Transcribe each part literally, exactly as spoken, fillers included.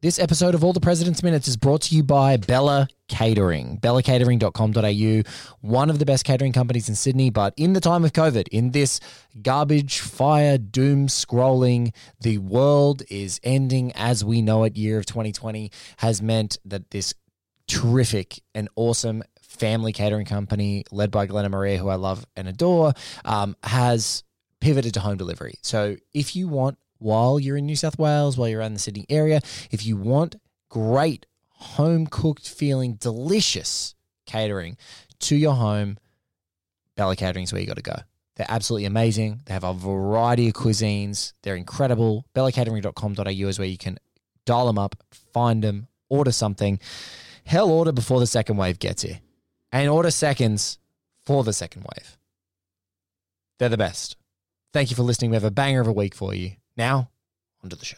This episode of All the President's Minutes is brought to you by Bella Catering, bella catering dot com dot a u, one of the best catering companies in Sydney. But in the time of COVID, in this garbage, fire, doom scrolling, the world is ending as we know it. Year of twenty twenty has meant that this terrific and awesome family catering company led by Glenn and Maria, who I love and adore, um, has pivoted to home delivery. So if you want, while you're in New South Wales, while you're around the Sydney area, if you want great home-cooked feeling, delicious catering to your home, Bella Catering is where you got to go. They're absolutely amazing. They have a variety of cuisines. They're incredible. bella catering dot com dot a u is where you can dial them up, find them, order something. Hell, order before the second wave gets here. And order seconds for the second wave. They're the best. Thank you for listening. We have a banger of a week for you. Now, onto the show.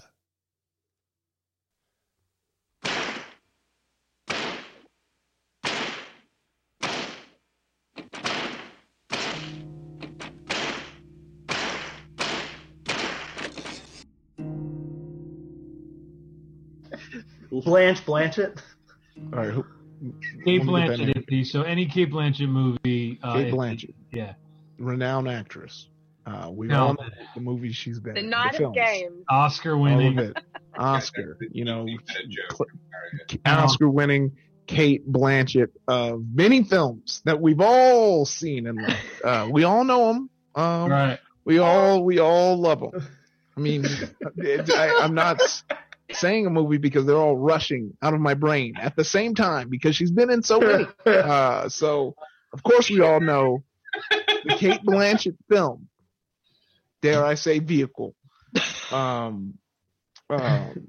Blanche Blanchett. All right. Who, Kate Blanchett. If so any Kate Blanchett movie. Uh, Kate Blanchett. The, yeah. Renowned actress. Uh, we No. all know the movies she's been The in. Night the of films. Games. Oscar All winning. of it. Oscar. You know, cl- Oscar winning Kate Blanchett of many films that we've all seen and loved. Uh, we all know them. Um, Right. We all we all love them. I mean, it, I, I'm not saying a movie because they're all rushing out of my brain at the same time because she's been in so many. Uh, so, of course, we all know the Kate Blanchett film. Dare I say vehicle? Um, um,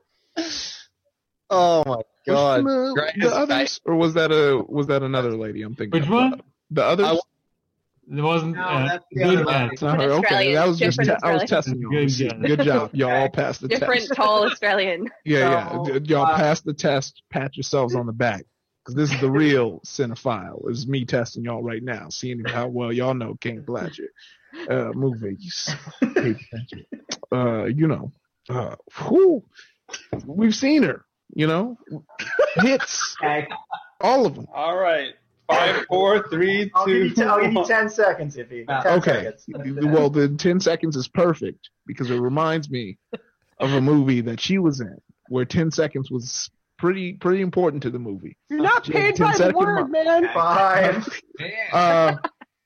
Oh my god! the, Great the others, or was that a was that another lady? I'm thinking. Which of? one? The others. I- It wasn't. No, uh, that's the good other guess. It's not her. Okay, Australian, that was just different te- I was Australian. testing you. Good See, guess. Good job, y'all all passed the Different test. tall Australian. Yeah, So, yeah, D- y'all uh, passed the test. Pat yourselves on the back because this is the real cinephile. Is me testing y'all right now, seeing how well y'all know Kate Blanchett uh, movies. Kate Blanchett. Uh, you know, uh, whew, we've seen her. You know, hits, Okay. all of them. All right. Five, four, three, I'll give, two, you ten, I'll give you one. ten seconds, Iffy. Ah, ten Okay. seconds. Well, the ten seconds is perfect because it reminds me of a movie that she was in where ten seconds was pretty pretty important to the movie. You're not She had ten second mark. man. Five. Uh,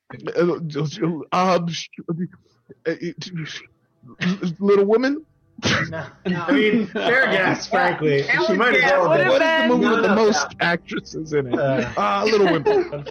uh, Little Women. No, I mean, fair guess, frankly. That She was might as good. well What have a been. What is the movie No, with the no, most no. actresses in it? Uh, Ah, Little Women.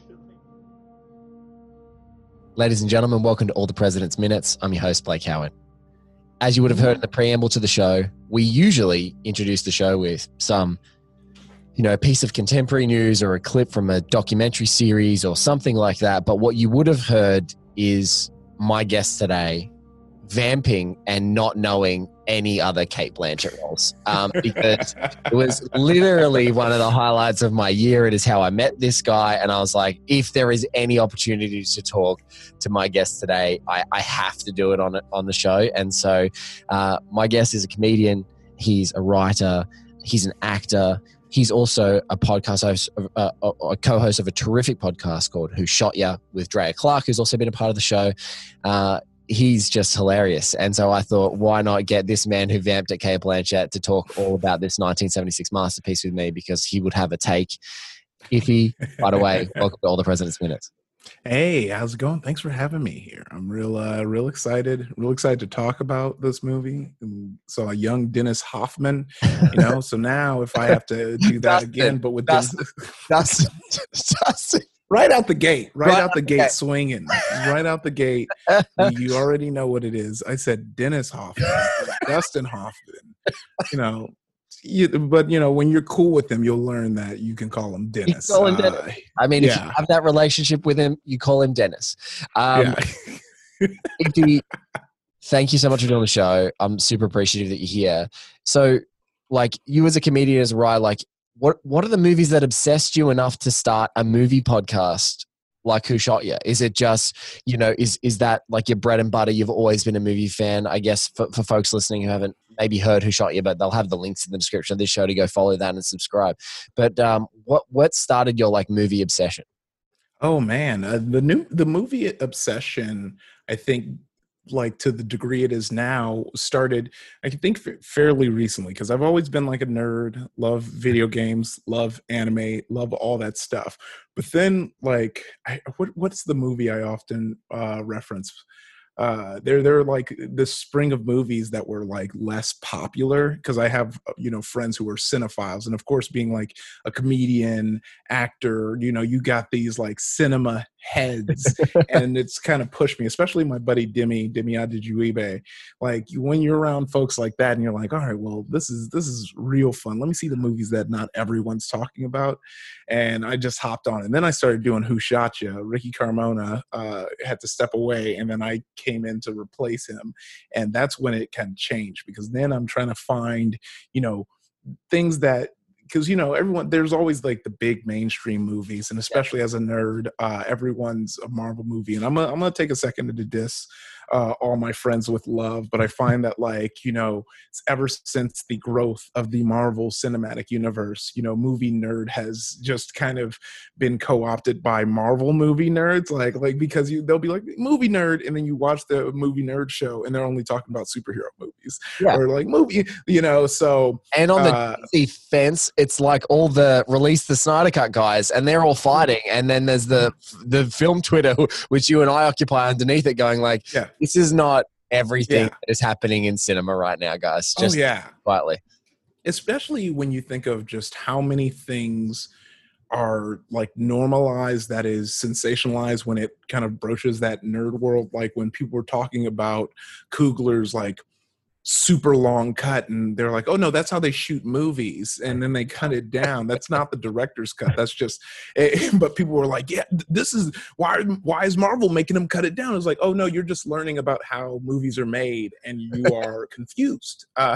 Ladies and gentlemen, welcome to All the President's Minutes. I'm your host, Blake Howard. As you would have heard in the preamble to the show, we usually introduce the show with some, you know, piece of contemporary news or a clip from a documentary series or something like that. But what you would have heard is my guest today vamping and not knowing any other Kate Blanchett roles, um, because it was literally one of the highlights of my year. It is how I met this guy, and I was like, if there is any opportunity to talk to my guest today, I, I have to do it on it on the show. And so, uh, my guest is a comedian. He's a writer. He's an actor. He's also a podcast host, uh, a, a co-host of a terrific podcast called Who Shot Ya with Drea Clark, who's also been a part of the show. Uh, he's just hilarious. And so I thought, why not get this man who vamped at Kate Blanchett to talk all about this nineteen seventy-six masterpiece with me, because he would have a take. Iffy, by the way, welcome to All the President's Minutes. Hey, how's it going? Thanks for having me here. I'm real, uh, real excited. Real excited to talk about this movie. And saw a young Dennis Hoffman, you know. So now, if I have to do that Dustin, again, but with Dustin, Dennis, Dustin, Dustin. right out the gate, right, Right out the out gate, the gate. swinging, right out the gate. You already know what it is. I said Dennis Hoffman, Dustin Hoffman. You know, you, but you know, when you're cool with them, you'll learn that you can call him Dennis. call him Uh, Dennis. I mean, if you yeah. have that relationship with him, you call him Dennis. Um, yeah. Iffy, thank you so much for doing the show. I'm super appreciative that you're here. So, like, you as a comedian, as a writer, like, what what are the movies that obsessed you enough to start a movie podcast like Who Shot Ya? Is it just, you know, is is that like your bread and butter? You've always been a movie fan, I guess, for, for folks listening who haven't maybe heard Who Shot Ya, but they'll have the links in the description of this show to go follow that and subscribe. But um, what what started your like movie obsession? Oh man, uh, the new the movie obsession, I think, like to the degree it is now, started I think f- fairly recently, because I've always been like a nerd, love video games, love anime, love all that stuff. But then like, I, what what's the movie I often uh, reference? Uh, they're they're like this spring of movies that were like less popular, because I have, you know, friends who are cinephiles, and of course, being like a comedian, actor, you know, you got these like cinema heads, and it's kind of pushed me, especially my buddy Demi Demi Adejuibe. Like when you're around folks like that, and you're like, all right, well, this is this is real fun. Let me see the movies that not everyone's talking about, and I just hopped on, and then I started doing Who Shot Ya. Ricky Carmona uh, had to step away, and then I came in to replace him, and that's when it kind of changed, because then I'm trying to find, you know, things that, because, you know, everyone, there's always like the big mainstream movies, and especially as a nerd, uh, everyone's a Marvel movie. And I'm gonna, I'm gonna take a second to diss uh, all my friends with love, but I find that, like, you know, ever since the growth of the Marvel Cinematic Universe, you know, movie nerd has just kind of been co-opted by Marvel movie nerds, like, like because you they'll be like movie nerd, and then you watch the movie nerd show, and they're only talking about superhero movies, yeah. or like movie, you know. So and on the uh, D C fence, it's like all the release the Snyder Cut guys, and they're all fighting, and then there's the the film Twitter, which you and I occupy underneath it, going like, yeah. this is not everything Yeah. that is happening in cinema right now, guys. Just oh yeah, quietly. especially when you think of just how many things are like normalized, that is sensationalized when it kind of broaches that nerd world. Like when people were talking about Coogler's like super long cut, and they're like, oh no, that's how they shoot movies, and then they cut it down. That's not the director's cut, that's just eh, but people were like, yeah, this is why why is Marvel making them cut it down? It's like, oh no, you're just learning about how movies are made, and you are confused. Uh,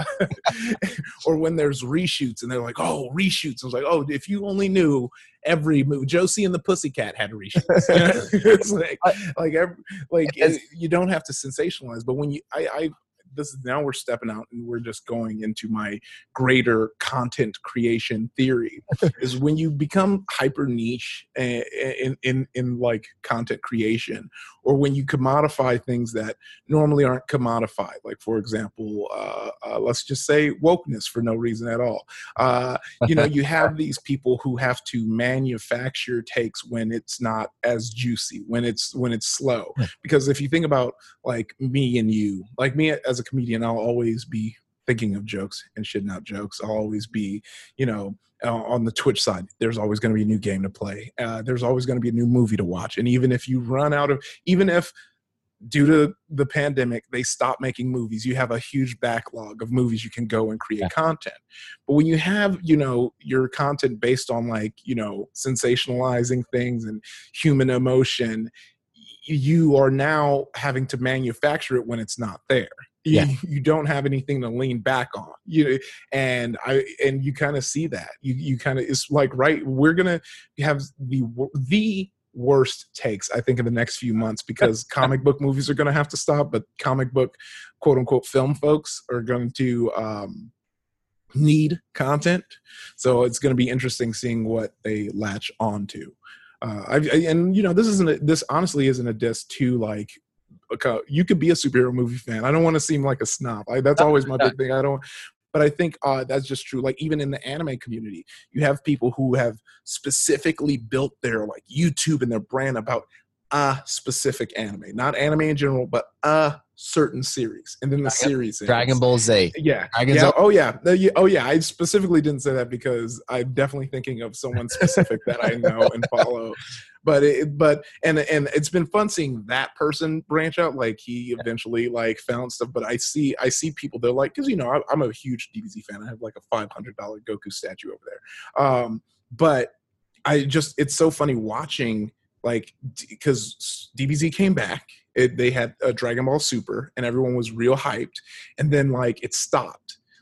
or when there's reshoots, and they're like, oh, reshoots. I was like, oh, if you only knew every movie, Josie and the Pussycat had reshoots. You know? It's like like every, like it, you don't have to sensationalize, but when you I, I this is now we're stepping out, and we're just going into my greater content creation theory, is when you become hyper niche in, in, in, in like content creation, or when you commodify things that normally aren't commodified. Like, for example, uh, uh, let's just say wokeness for no reason at all. Uh, you know, you have these people who have to manufacture takes when it's not as juicy, when it's, when it's slow. Because if you think about like me and you, like me as a comedian, I'll always be thinking of jokes and shitting out jokes. I'll always be, you know, uh, on the Twitch side, there's always going to be a new game to play. Uh, there's always going to be a new movie to watch. And even if you run out of, even if due to the pandemic, they stop making movies, you have a huge backlog of movies you can go and create yeah. content. But when you have, you know, your content based on like, you know, sensationalizing things and human emotion, you are now having to manufacture it when it's not there. You, yeah. you don't have anything to lean back on. You and I and you kind of see that. You you kind of, it's like, right, we're gonna have the the worst takes, I think, in the next few months, because comic book movies are gonna have to stop, but comic book quote unquote film folks are going to um, need content. So it's going to be interesting seeing what they latch onto. Uh, I, I, and you know, this isn't a, this honestly isn't a diss to like, okay, you could be a superhero movie fan. I don't want to seem like a snob. I, that's always my big thing. I don't, but I think uh, that's just true. Like even in the anime community, you have people who have specifically built their like YouTube and their brand about a specific anime, not anime in general, but a certain series, and then the Dragon, series ends. Dragon Ball Z. Yeah. Dragon yeah. Ball- Oh yeah. Oh yeah. I specifically didn't say that because I'm definitely thinking of someone specific that I know and follow. But it, but and and it's been fun seeing that person branch out. Like he eventually like found stuff. But I see I see people, they're like, because you know I, I'm a huge D B Z fan. I have like a five hundred dollar Goku statue over there. Um, but I just, it's so funny watching. Like, because D B Z came back, it, they had a Dragon Ball Super, and everyone was real hyped, and then like it stopped.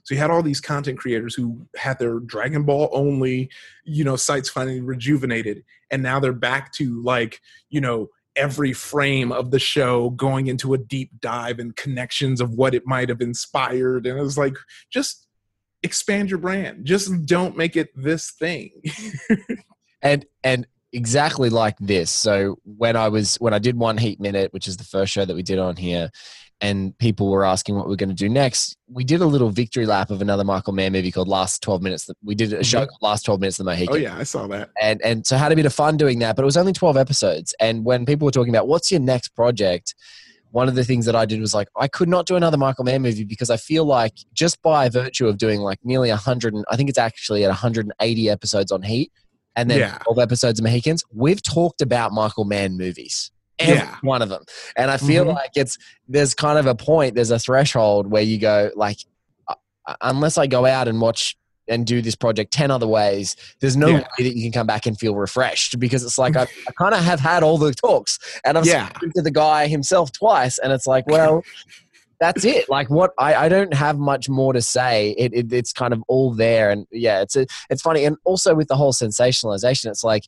So you had all these content creators who had their Dragon Ball only, you know, sites finally rejuvenated. And now they're back to like, you know, every frame of the show going into a deep dive and connections of what it might have inspired. And it was like, just expand your brand. Just don't make it this thing. and, and, exactly like this. So when I was, when I did One Heat Minute, which is the first show that we did on here, and people were asking what we're going to do next, we did a little victory lap of another Michael Mann movie called Last twelve Minutes. We did a show Mm-hmm. called Last twelve Minutes of the Mohican. Oh yeah, I saw that. And, and so I had a bit of fun doing that, but it was only twelve episodes. And when people were talking about what's your next project, one of the things that I did was like, I could not do another Michael Mann movie because I feel like just by virtue of doing like nearly a hundred, and I think it's actually at one hundred eighty episodes on Heat, and then Yeah. twelve episodes of Mohicans, we've talked about Michael Mann movies. Every Yeah. one of them. And I feel Mhm. like it's, there's kind of a point, there's a threshold where you go like, uh, unless I go out and watch and do this project ten other ways, there's no Yeah. way that you can come back and feel refreshed, because it's like, I, I kind of have had all the talks, and I've Yeah. spoken to the guy himself twice, and it's like, well, that's it. Like what I, I don't have much more to say. It, it it's kind of all there. And yeah, it's a, it's funny. And also with the whole sensationalization, it's like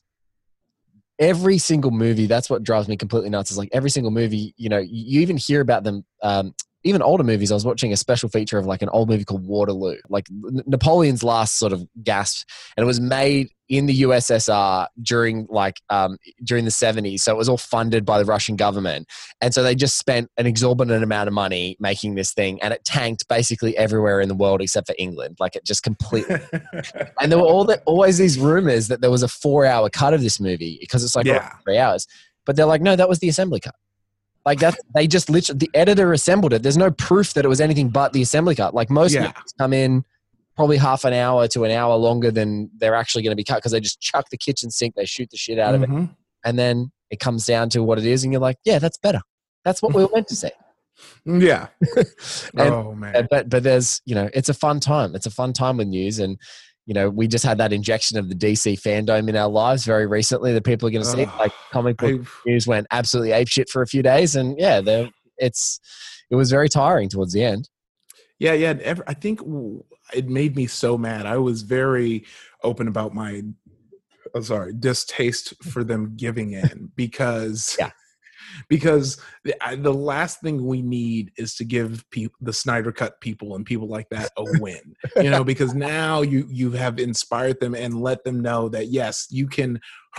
every single movie, that's what drives me completely nuts, is like every single movie, you know, you, you even hear about them, um, even older movies. I was watching a special feature of like an old movie called Waterloo, like N- Napoleon's last sort of gasp, and it was made in the U S S R during like um, during the seventies. So it was all funded by the Russian government, and so they just spent an exorbitant amount of money making this thing, and it tanked basically everywhere in the world except for England. Like it just completely. And there were all that always these rumors that there was a four-hour cut of this movie because it's like Yeah. oh, three hours, but they're like, no, that was the assembly cut. Like that, they just literally, the editor assembled it. There's no proof that it was anything but the assembly cut. Like most Yeah. movies come in probably half an hour to an hour longer than they're actually going to be cut, because they just chuck the kitchen sink, they shoot the shit out of it, Mhm. and then it comes down to what it is, and you're like, yeah, that's better. That's what we were meant to say. Yeah. And- Oh man. Uh, But but there's, you know, it's a fun time. It's a fun time with news, and you know, we just had that injection of the D C fandom in our lives very recently that people are going to see. Ugh. Like comic book I've- news went absolutely apeshit for a few days, and yeah, they're- it's it was very tiring towards the end. Yeah, yeah. and ever- I think w- it made me so mad. I was very open about my, oh, sorry, distaste for them giving in because, Yeah. because the, I, the last thing we need is to give people, the Snyder Cut people and people like that, a win. You know, because now you you have inspired them and let them know that yes, you can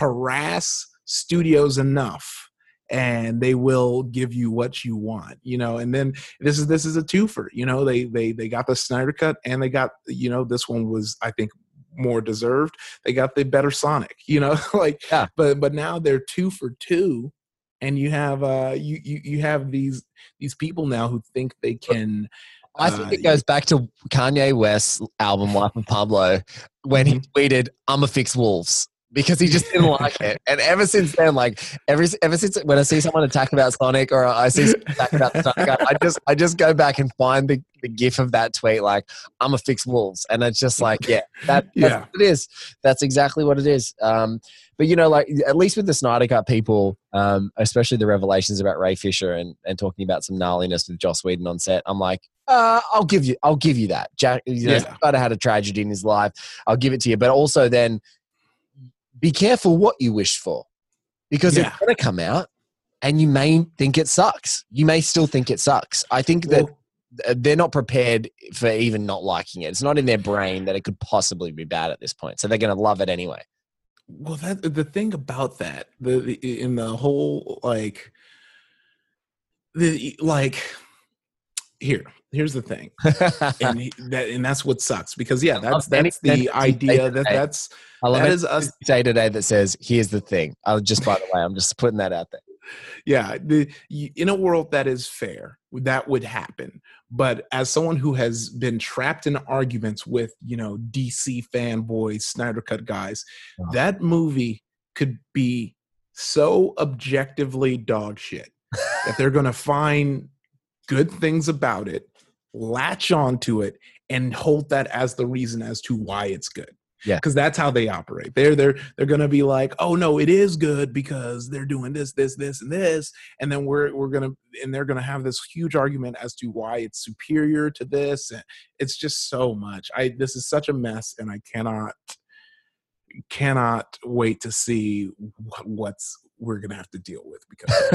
harass studios enough and they will give you what you want, you know. And then this is this is a twofer, you know. They they they got the Snyder Cut, and they got, you know, this one was, I think, more deserved. They got the better Sonic, you know, like. Yeah. But but now they're two for two, and you have uh you you you have these these people now who think they can. I think uh, it goes back to Kanye West's album Life of Pablo when he tweeted, "I'm a fix wolves." Because he just didn't like it, and ever since then, like ever ever since when I see someone attack about Sonic, or I see someone attack about the Sonic, I just I just go back and find the, the gif of that tweet, like I'm a fix wolves, and it's just like yeah, that that's Yeah. what it is. That's exactly what it is. Um, but you know, like at least with the Snyder Cut people, um, especially the revelations about Ray Fisher and and talking about some gnarliness with Joss Whedon on set, I'm like, uh, I'll give you I'll give you that. Jack, you know, Yeah. he's kind of had a tragedy in his life. I'll give it to you, but also then. Be careful what you wish for, because Yeah. it's going to come out and you may think it sucks. You may still think it sucks. I think that Well, they're not prepared for even not liking it. It's not in their brain that it could possibly be bad at this point. So they're going to love it anyway. Well, that the thing about that, the, the in the whole like the like here, here's the thing, and he, that and that's what sucks, because yeah, that's that's the idea that that's I love that it. is us. Say today that says, here's the thing. I'll just, by the way, I'm just putting that out there. Yeah, the you- in a world that is fair, that would happen. But as someone who has been trapped in arguments with, you know, D C fanboys, Snyder Cut guys, Oh. that movie could be so objectively dog shit that they're going to find good things about it, latch onto it, and hold that as the reason as to why it's good. Yeah. Because that's how they operate. They're they're they're gonna be like, oh no, it is good because they're doing this, this, this, and this, and then we're we're gonna and they're gonna have this huge argument as to why it's superior to this. And it's just so much. I this is such a mess, and I cannot cannot wait to see what's we're gonna have to deal with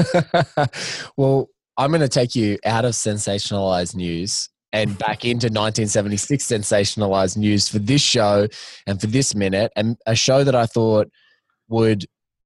because. Well, I'm going to take you out of sensationalized news and back into nineteen seventy-six sensationalized news for this show and for this minute, and a show that I thought would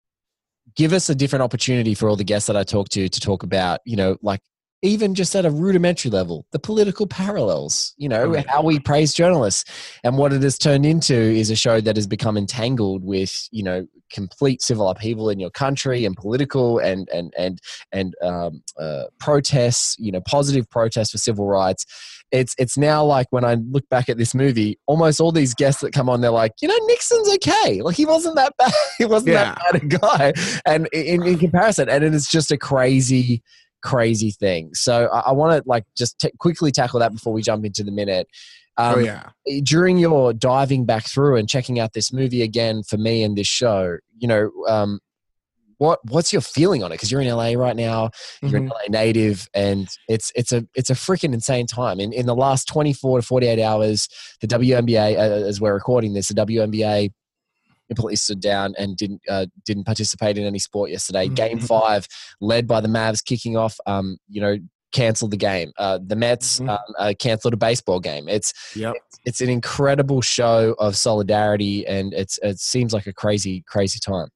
give us a different opportunity for all the guests that I talked to to talk about, you know, like even just at a rudimentary level, the political parallels, you know, how we praise journalists. And what it has turned into is a show that has become entangled with, you know, complete civil upheaval in your country and political and, and, and, and um, uh, protests, you know, positive protests for civil rights. It's, it's now like when I look back at this movie, almost all these guests that come on, they're like, you know, Nixon's okay. Like he wasn't that bad. He wasn't Yeah. that bad a guy. And in, in comparison, and it is just a crazy, crazy thing. So I, I want to like just t- quickly tackle that before we jump into the minute. Um, oh yeah. During your diving back through and checking out this movie again for me and this show, you know, um, what what's your feeling on it? Because you're in L A right now, you're Mhm. an L A native, and it's it's a it's a freaking insane time. In in the last twenty-four to forty-eight hours, the W N B A, uh, as we're recording this, the W N B A completely stood down and didn't uh, didn't participate in any sport yesterday. Mhm. Game five, led by the Mavs, kicking off. Um, you know, canceled the game. Uh, the Mets Mhm. um, uh, canceled a baseball game. It's Yep. it's, it's an incredible show of solidarity, and it's it seems like a crazy crazy time.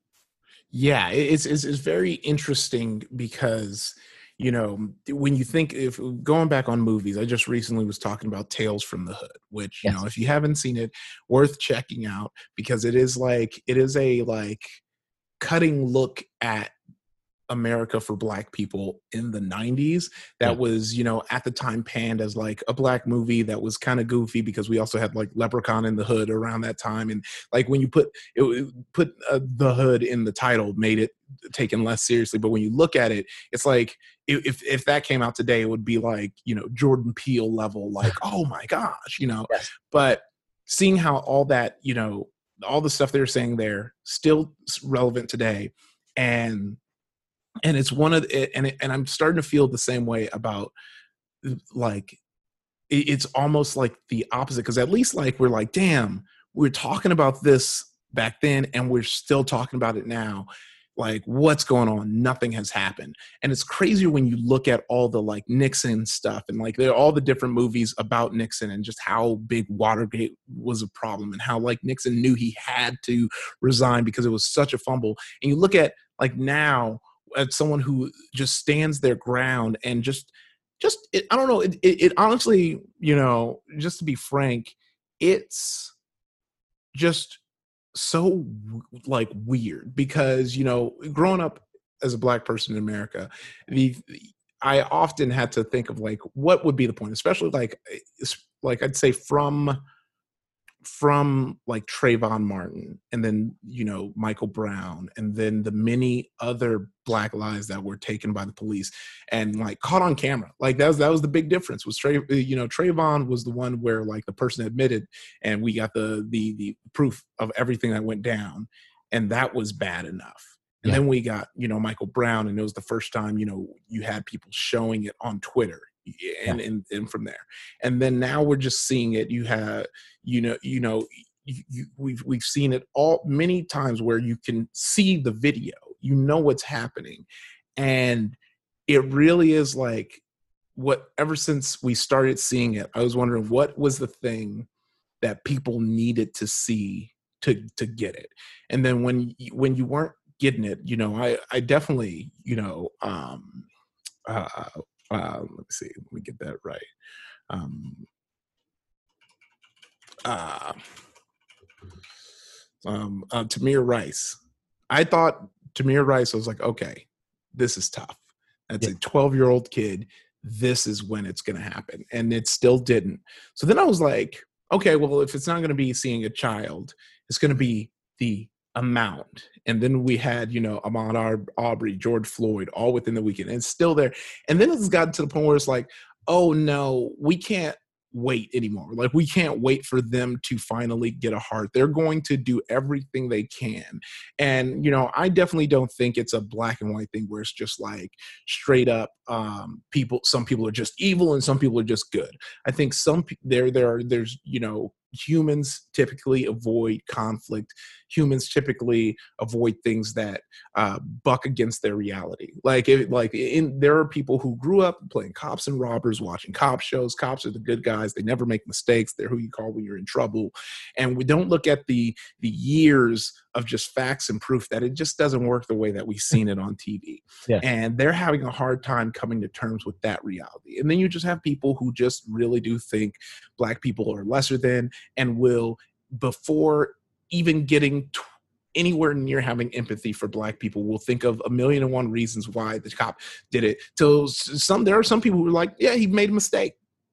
Yeah, it- it's, it's it's very interesting because, you know, when you think if going back on movies, I just recently was talking about Tales from the Hood, which, you Yes. know, if you haven't seen it, worth checking out because it is like it is a like cutting look at America for Black people in the nineties that Yeah. was, you know, at the time panned as like a Black movie that was kind of goofy because we also had like Leprechaun in the Hood around that time. And like when you put it, it put uh, the Hood in the title made it taken less seriously. But when you look at it, it's like if if that came out today, it would be like, you know, Jordan Peele level, like, oh my gosh, you know. Yes. But seeing how all that, you know, all the stuff they were saying there still relevant today, and and it's one of the, and it, and I'm starting to feel the same way about like it, it's almost like the opposite because at least like we're like, damn, we're talking about this back then and we're still talking about it now. Like what's going on? Nothing has happened. And it's crazy when you look at all the like Nixon stuff and like there are all the different movies about Nixon and just how big Watergate was a problem and how like Nixon knew he had to resign because it was such a fumble. And you look at like now as someone who just stands their ground and just just it, I don't know it, it, it honestly, you know, just to be frank, it's just so like weird because, you know, growing up as a Black person in America, the I often had to think of like what would be the point, especially like like I'd say from from like Trayvon Martin and then, you know, Michael Brown and then the many other Black lives that were taken by the police and like caught on camera. Like that was, that was the big difference was Trey, you know, Trayvon was the one where like the person admitted and we got the, the, the proof of everything that went down. And that was bad enough. And Yeah. then we got, you know, Michael Brown and it was the first time, you know, you had people showing it on Twitter. And, and and from there, and then now we're just seeing it. You have, you know, you know, you, you, we've we've seen it all many times where you can see the video, you know what's happening, and it really is like what. Ever since we started seeing it, I was wondering what was the thing that people needed to see to to get it, and then when you, when you weren't getting it, you know, I I definitely, you know, um, uh. Uh, let me see. Let me get that right. Um, uh, um, uh, Tamir Rice. I thought Tamir Rice was like, okay, this is tough. That's Yeah. a twelve-year-old kid. This is when it's going to happen. And it still didn't. So then I was like, okay, well, if it's not going to be seeing a child, it's going to be the amount. And then we had, you know, Ahmaud Arbery, George Floyd, all within the weekend, and it's still there. And then it's gotten to the point where it's like, oh no, we can't wait anymore. Like, we can't wait for them to finally get a heart. They're going to do everything they can. And, you know, I definitely don't think it's a black and white thing where it's just like straight up um, people, some people are just evil and some people are just good. I think some there, there are, there's, you know, humans typically avoid conflict. Humans typically avoid things that uh, buck against their reality. Like, it, like in, there are people who grew up playing cops and robbers, watching cop shows. Cops are the good guys. They never make mistakes. They're who you call when you're in trouble. And we don't look at the the years of just facts and proof that it just doesn't work the way that we've seen it on T V. Yeah. And they're having a hard time coming to terms with that reality. And then you just have people who just really do think black people are lesser than, and will, before even getting t- anywhere near having empathy for black people, will think of a million and one reasons why the cop did it. Till some, there are some people who are like, yeah, he made a mistake.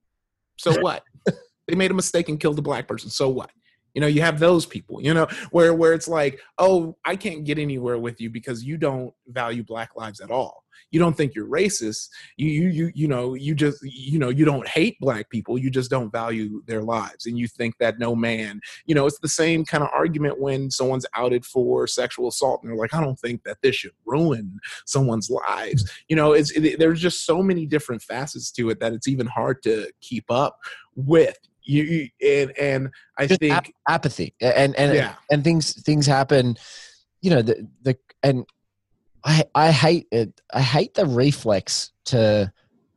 So what? They made a mistake and killed a black person. So what? You know, you have those people, you know, where, where it's like, oh, I can't get anywhere with you because you don't value black lives at all. You don't think you're racist. You, you, you, you know, you just, you know, you don't hate black people. You just don't value their lives. And you think that no man, you know, it's the same kind of argument when someone's outed for sexual assault and they're like, I don't think that this should ruin someone's lives. You know, it's, it, there's just so many different facets to it that it's even hard to keep up with. You, you and and I Just think ap- apathy and and Yeah. and things things happen, you know, the the and I I hate it. I hate the reflex to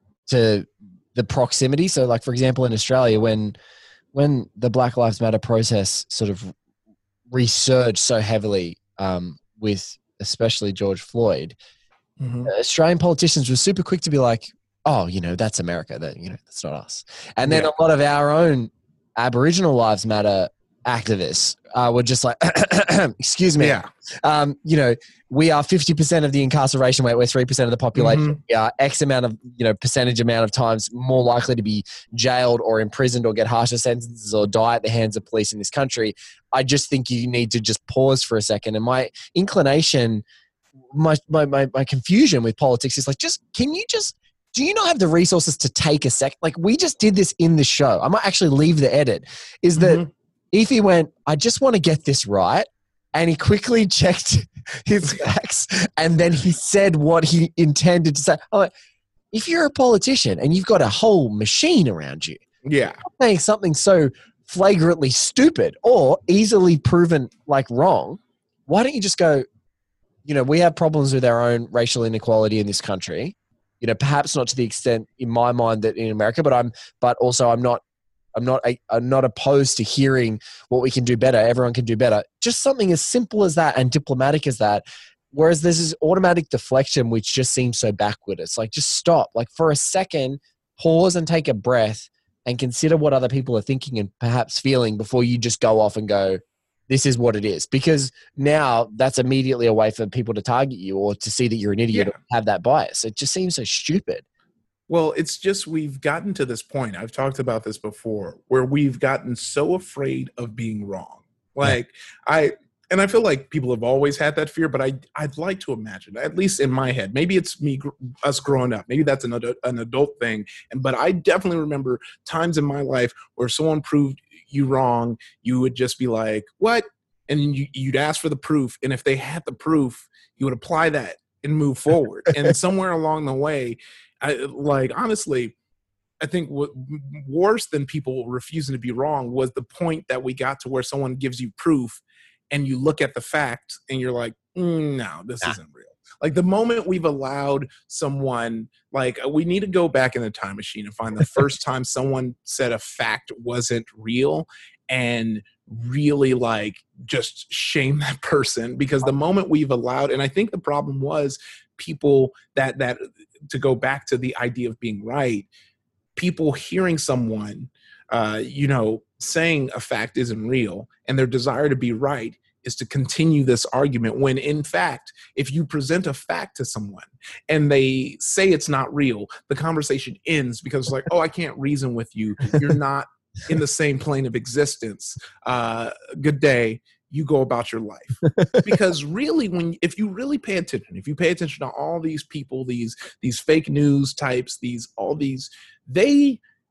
to the proximity. So, like, for example, in Australia, when when the Black Lives Matter process sort of resurged so heavily um, with especially George Floyd, Mhm. Australian politicians were super quick to be like, oh, you know, that's America. That, you know, that's not us. And then Yeah. a lot of our own Aboriginal Lives Matter activists uh, were just like, excuse me, yeah, um, you know, we are fifty percent of the incarceration rate. We're three percent of the population. Mhm. We are X amount of, you know, percentage amount of times more likely to be jailed or imprisoned or get harsher sentences or die at the hands of police in this country. I just think you need to just pause for a second. And my inclination, my, my, my, my confusion with politics is like, just, can you just, do you not have the resources to take a sec? Like, we just did this in the show. I might actually leave the edit. Is that Mhm. Ify went, I just want to get this right. And he quickly checked his facts. And then he said what he intended to say. I'm like, if you're a politician and you've got a whole machine around you, yeah, saying something so flagrantly stupid or easily proven like wrong, why don't you just go, you know, we have problems with our own racial inequality in this country. You know, perhaps not to the extent in my mind that in America, but I'm, but also I'm not, I'm not, I'm not opposed to hearing what we can do better. Everyone can do better. Just something as simple as that and diplomatic as that. Whereas there's this automatic deflection, which just seems so backward. It's like, just stop, like, for a second, pause and take a breath and consider what other people are thinking and perhaps feeling before you just go off and go, this is what it is. Because now that's immediately a way for people to target you or to see that you're an idiot Yeah. or have that bias. It just seems so stupid. Well, it's just, we've gotten to this point. I've talked about this before, where we've gotten so afraid of being wrong. Like, yeah. I, and I feel like people have always had that fear, but I, I'd like to imagine, at least in my head, maybe it's me, us growing up, maybe that's an adult, an adult thing. And, but I definitely remember times in my life where someone proved you wrong, you would just be like, what? And you, you'd ask for the proof. And if they had the proof, you would apply that and move forward. And somewhere along the way, I, like, honestly, I think what worse than people refusing to be wrong was the point that we got to where someone gives you proof and you look at the fact and you're like, mm, no, this nah. isn't real. Like, the moment we've allowed someone, like, we need to go back in the time machine and find the first time someone said a fact wasn't real and really, like, just shame that person. Because the moment we've allowed, and I think the problem was people that, that to go back to the idea of being right, people hearing someone, uh, you know, saying a fact isn't real and their desire to be right is to continue this argument when, in fact, if you present a fact to someone and they say it's not real, the conversation ends because it's like, oh, I can't reason with you. You're not in the same plane of existence. Uh, good day. You go about your life. Because really, when if you really pay attention, if you pay attention to all these people, these these fake news types, these all these, they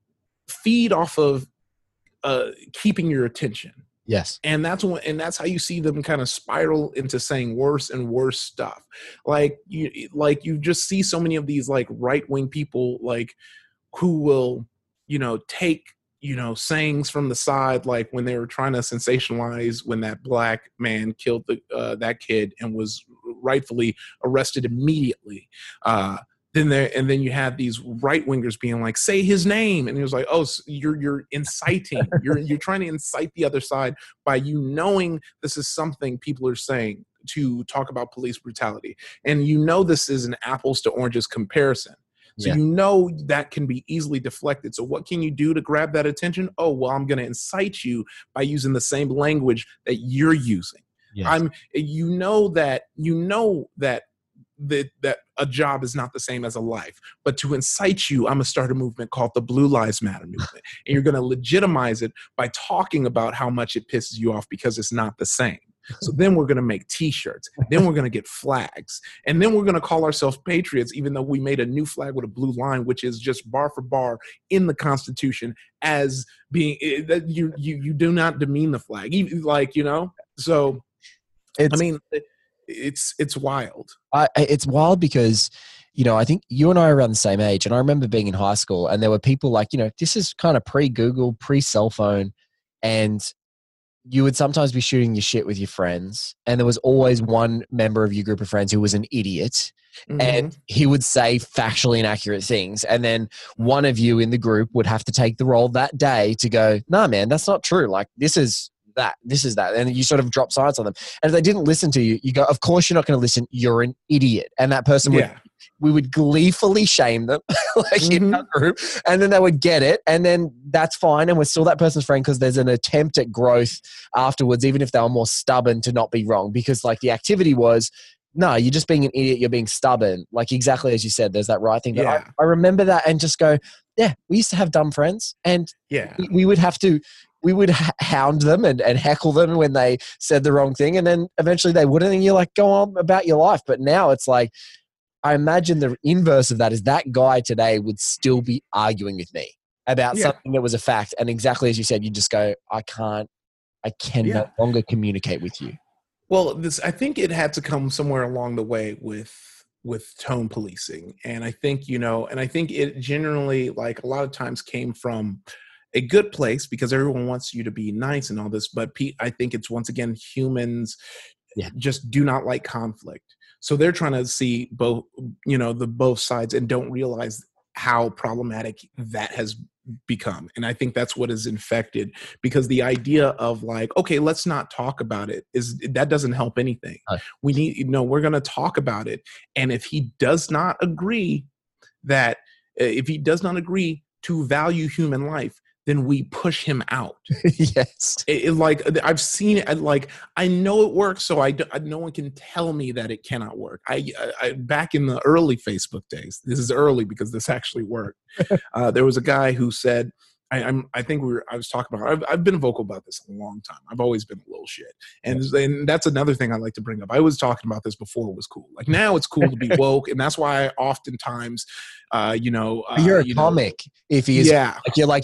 feed off of uh, keeping your attention. Yes. And that's when, and that's how you see them kind of spiral into saying worse and worse stuff. Like you, like you just see so many of these like right wing people, like who will, you know, take, you know, sayings from the side, like when they were trying to sensationalize when that black man killed the, uh, that kid and was rightfully arrested immediately. Uh, Then there, and then you have these right wingers being like, "Say his name," and he was like, "Oh, so you're you're inciting. You're you're trying to incite the other side by you knowing this is something people are saying to talk about police brutality, and you know this is an apples to oranges comparison. So Yeah. you know that can be easily deflected. So what can you do to grab that attention? Oh, well, I'm going to incite you by using the same language that you're using. Yes. I'm. You know that you know that." That, that a job is not the same as a life. But to incite you, I'm going to start a movement called the Blue Lives Matter movement. And you're going to legitimize it by talking about how much it pisses you off because it's not the same. So then we're going to make T-shirts. Then we're going to get flags. And then we're going to call ourselves patriots, even though we made a new flag with a blue line, which is just bar for bar in the Constitution as being, that you, you, you do not demean the flag. Even, like, you know, so, It's, I mean, it's it's wild. I, it's wild because, you know, I think you and I are around the same age. And I remember being in high school and there were people like, you know, this is kind of pre-Google, pre-cell phone. And you would sometimes be shooting your shit with your friends. And there was always one member of your group of friends who was an idiot. Mm-hmm. And he would say factually inaccurate things. And then one of you in the group would have to take the role that day to go, nah, man, that's not true. Like, this is that, this is that. And you sort of drop silence on them. And if they didn't listen to you, you go, of course you're not going to listen. You're an idiot. And that person would, Yeah. we would gleefully shame them like Mhm. in our group. And then they would get it. And then that's fine. And we're still that person's friend because there's an attempt at growth afterwards, even if they were more stubborn to not be wrong. Because like the activity was, no, you're just being an idiot. You're being stubborn. Like exactly as you said, there's that right thing. But Yeah. I, I remember that and just go, yeah, we used to have dumb friends. And Yeah. we, we would have to, we would h- hound them and, and heckle them when they said the wrong thing. And then eventually they wouldn't. And you're like, go on about your life. But now it's like, I imagine the inverse of that is that guy today would still be arguing with me about Yeah. something that was a fact. And exactly as you said, you just go, I can't, I can Yeah. no longer communicate with you. Well, this I think it had to come somewhere along the way with with tone policing. And I think, you know, and I think it generally, like a lot of times came from a good place because everyone wants you to be nice and all this. But Pete, I think it's once again, humans Yeah. just do not like conflict. So they're trying to see both, you know, the both sides and don't realize how problematic that has become. And I think that's what is infected because the idea of like, okay, let's not talk about it is that doesn't help anything. Uh, we need, you know, we're going to talk about it. And if he does not agree that, uh, if he does not agree to value human life, then we push him out. Yes. It, it, like I've seen it, like I know it works, so I, I no one can tell me that it cannot work. I, I back in the early Facebook days, this is early because this actually worked. uh, there was a guy who said, I, I'm I think we were I was talking about. I've, I've been vocal about this a long time. I've always been a little shit, and and that's another thing I like to bring up. I was talking about this before it was cool. Like now it's cool to be woke, and that's why I oftentimes, uh, you know, uh, You're a you know, comic. If he is, yeah. like, you're like,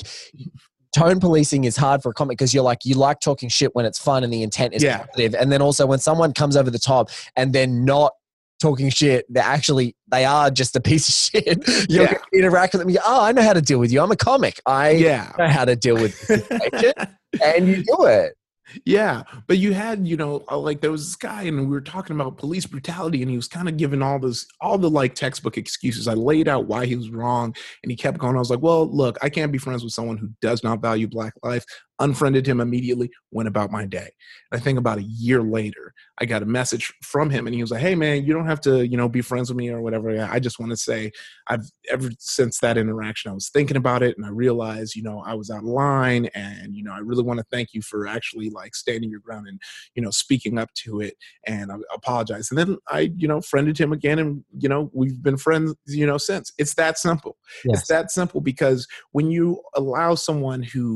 tone policing is hard for a comic because you're like, you like talking shit when it's fun and the intent is Yeah. positive. And then also when someone comes over the top and they're not talking shit, they're actually, they are just a piece of shit. You're Yeah. going to interact with them. You go, oh, I know how to deal with you. I'm a comic. I Yeah. know how to deal with the situation. And you do it. Yeah, but you had, you know, uh, like there was this guy and we were talking about police brutality and he was kind of giving all this, all the like textbook excuses. I laid out why he was wrong and he kept going. I was like, well, look, I can't be friends with someone who does not value Black life. Unfriended him immediately, went about my day. I think about a year later, I got a message from him and he was like, hey man, you don't have to, you know, be friends with me or whatever. I just want to say I've ever since that interaction, I was thinking about it and I realized, you know, I was out of line and, you know, I really want to thank you for actually like standing your ground and, you know, speaking up to it. And I apologize. And then I, you know, friended him again and, you know, we've been friends, you know, since. It's that simple. Yes. It's that simple because when you allow someone who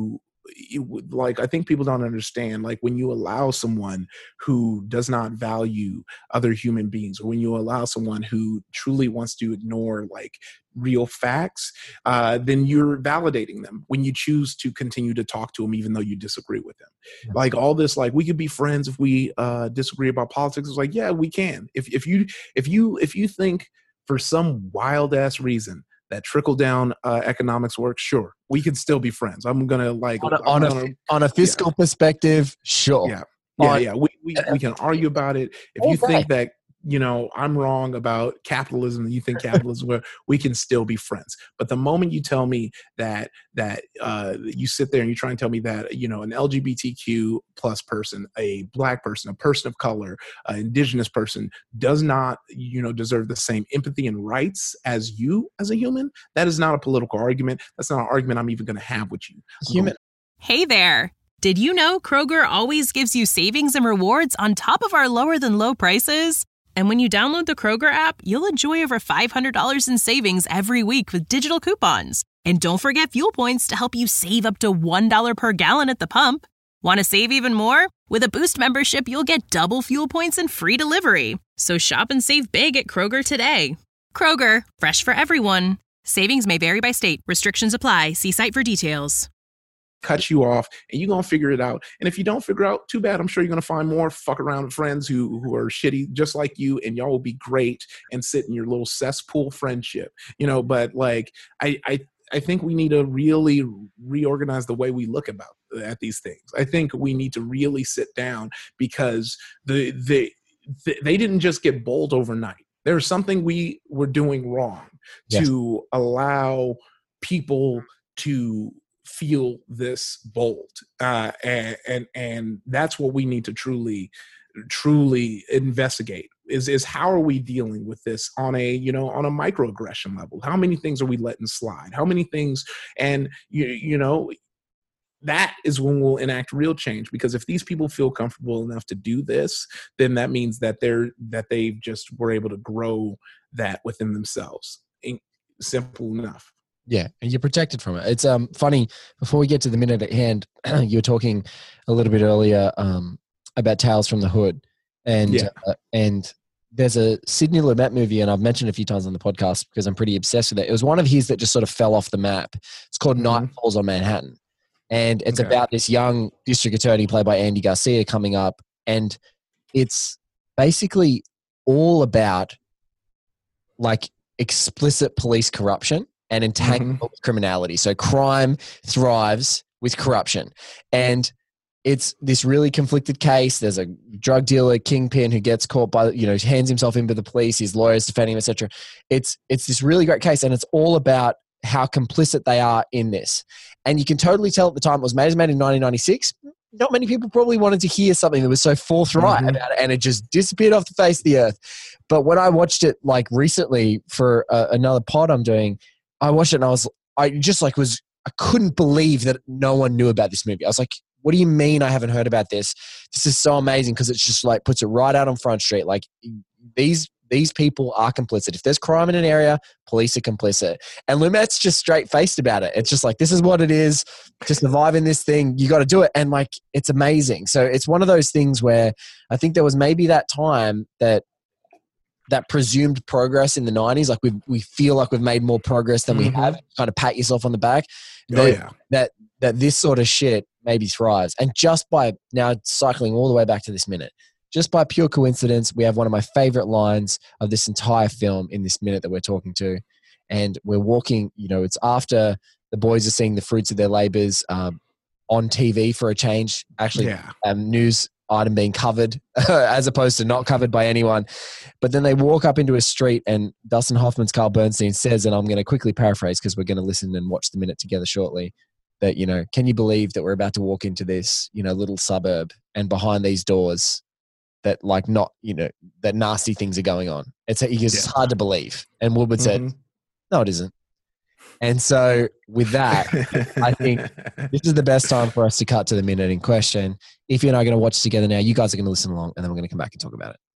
it, like, I think people don't understand, like, when you allow someone who does not value other human beings, or when you allow someone who truly wants to ignore, like, real facts, uh, then you're validating them when you choose to continue to talk to them, even though you disagree with them. Yeah. Like, all this, like, we could be friends if we uh, disagree about politics. It's like, yeah, we can. If if you if you if you think for some wild ass reason that trickle down uh, economics works, sure, we can still be friends. I'm gonna like on a on a, gonna, on a fiscal yeah. perspective, sure. Yeah, yeah, on, yeah. We, we we can argue about it. If you okay. think that, you know, I'm wrong about capitalism and you think capitalism, where we can still be friends. But the moment you tell me that that uh, you sit there and you try and tell me that, you know, an L G B T Q plus person, a black person, a person of color, an indigenous person does not, you know, deserve the same empathy and rights as you as a human, that is not a political argument. That's not an argument I'm even going to have with you. Human. Hey there. Did you know Kroger always gives you savings and rewards on top of our lower than low prices? And when you download the Kroger app, you'll enjoy over five hundred dollars in savings every week with digital coupons. And don't forget fuel points to help you save up to one dollar per gallon at the pump. Want to save even more? With a Boost membership, you'll get double fuel points and free delivery. So shop and save big at Kroger today. Kroger, fresh for everyone. Savings may vary by state. Restrictions apply. See site for details. Cut you off, and you're going to figure it out. And if you don't figure out, too bad. I'm sure you're going to find more fuck around with friends who, who are shitty just like you, and y'all will be great and sit in your little cesspool friendship, you know. But like, I, I, I think we need to really reorganize the way we look about at these things. I think we need to really sit down, because the, the, the they didn't just get bold overnight. There's something we were doing wrong yes. to allow people to feel this bold, uh, and, and and that's what we need to truly, truly investigate. Is is how are we dealing with this on a you know on a microaggression level? How many things are we letting slide? How many things? And you you know that is when we'll enact real change. Because if these people feel comfortable enough to do this, then that means that they're that they just were able to grow that within themselves. Simple enough. Yeah, and you're protected from it. It's um funny, before we get to the minute at hand, you were talking a little bit earlier um, about Tales from the Hood. And yeah. uh, and there's a Sidney Lumet movie, and I've mentioned it a few times on the podcast because I'm pretty obsessed with it. It was one of his that just sort of fell off the map. It's called mm-hmm. Night Falls on Manhattan. And it's okay. about this young district attorney played by Andy Garcia coming up. And it's basically all about like explicit police corruption and entanglement mm-hmm. with criminality. So crime thrives with corruption. And it's this really conflicted case. There's a drug dealer, kingpin, who gets caught by, you know, hands himself in with the police, his lawyers defending him, et cetera. It's, it's this really great case, and it's all about how complicit they are in this. And you can totally tell at the time it was made, it was made in nineteen ninety-six. Not many people probably wanted to hear something that was so forthright mm-hmm. about it, and it just disappeared off the face of the earth. But when I watched it like recently for uh, another pod I'm doing, I watched it and I was, I just like was, I couldn't believe that no one knew about this movie. I was like, what do you mean I haven't heard about this? This is so amazing, because it's just like puts it right out on Front Street. Like these these people are complicit. If there's crime in an area, police are complicit. And Lumet's just straight faced about it. It's just like, this is what it is. To survive in this thing, you got to do it. And like, it's amazing. So it's one of those things where I think there was maybe that time that that presumed progress in the nineties. Like we we feel like we've made more progress than mm-hmm. we have. Kind of pat yourself on the back. Oh, that, yeah. that that this sort of shit maybe thrives. And just by now cycling all the way back to this minute, just by pure coincidence, we have one of my favorite lines of this entire film in this minute that we're talking to. And we're walking, you know, it's after the boys are seeing the fruits of their labors um, on T V for a change. Actually, yeah. um, news item being covered as opposed to not covered by anyone. But then they walk up into a street, and Dustin Hoffman's Carl Bernstein says, and I'm going to quickly paraphrase because we're going to listen and watch the minute together shortly, that, you know, can you believe that we're about to walk into this, you know, little suburb, and behind these doors that like not, you know, that nasty things are going on. It's, it's yeah. hard to believe. And Woodward mm-hmm. said, no, it isn't. And so with that, I think this is the best time for us to cut to the minute in question. If you and I are going to watch together now, you guys are going to listen along, and then we're going to come back and talk about it.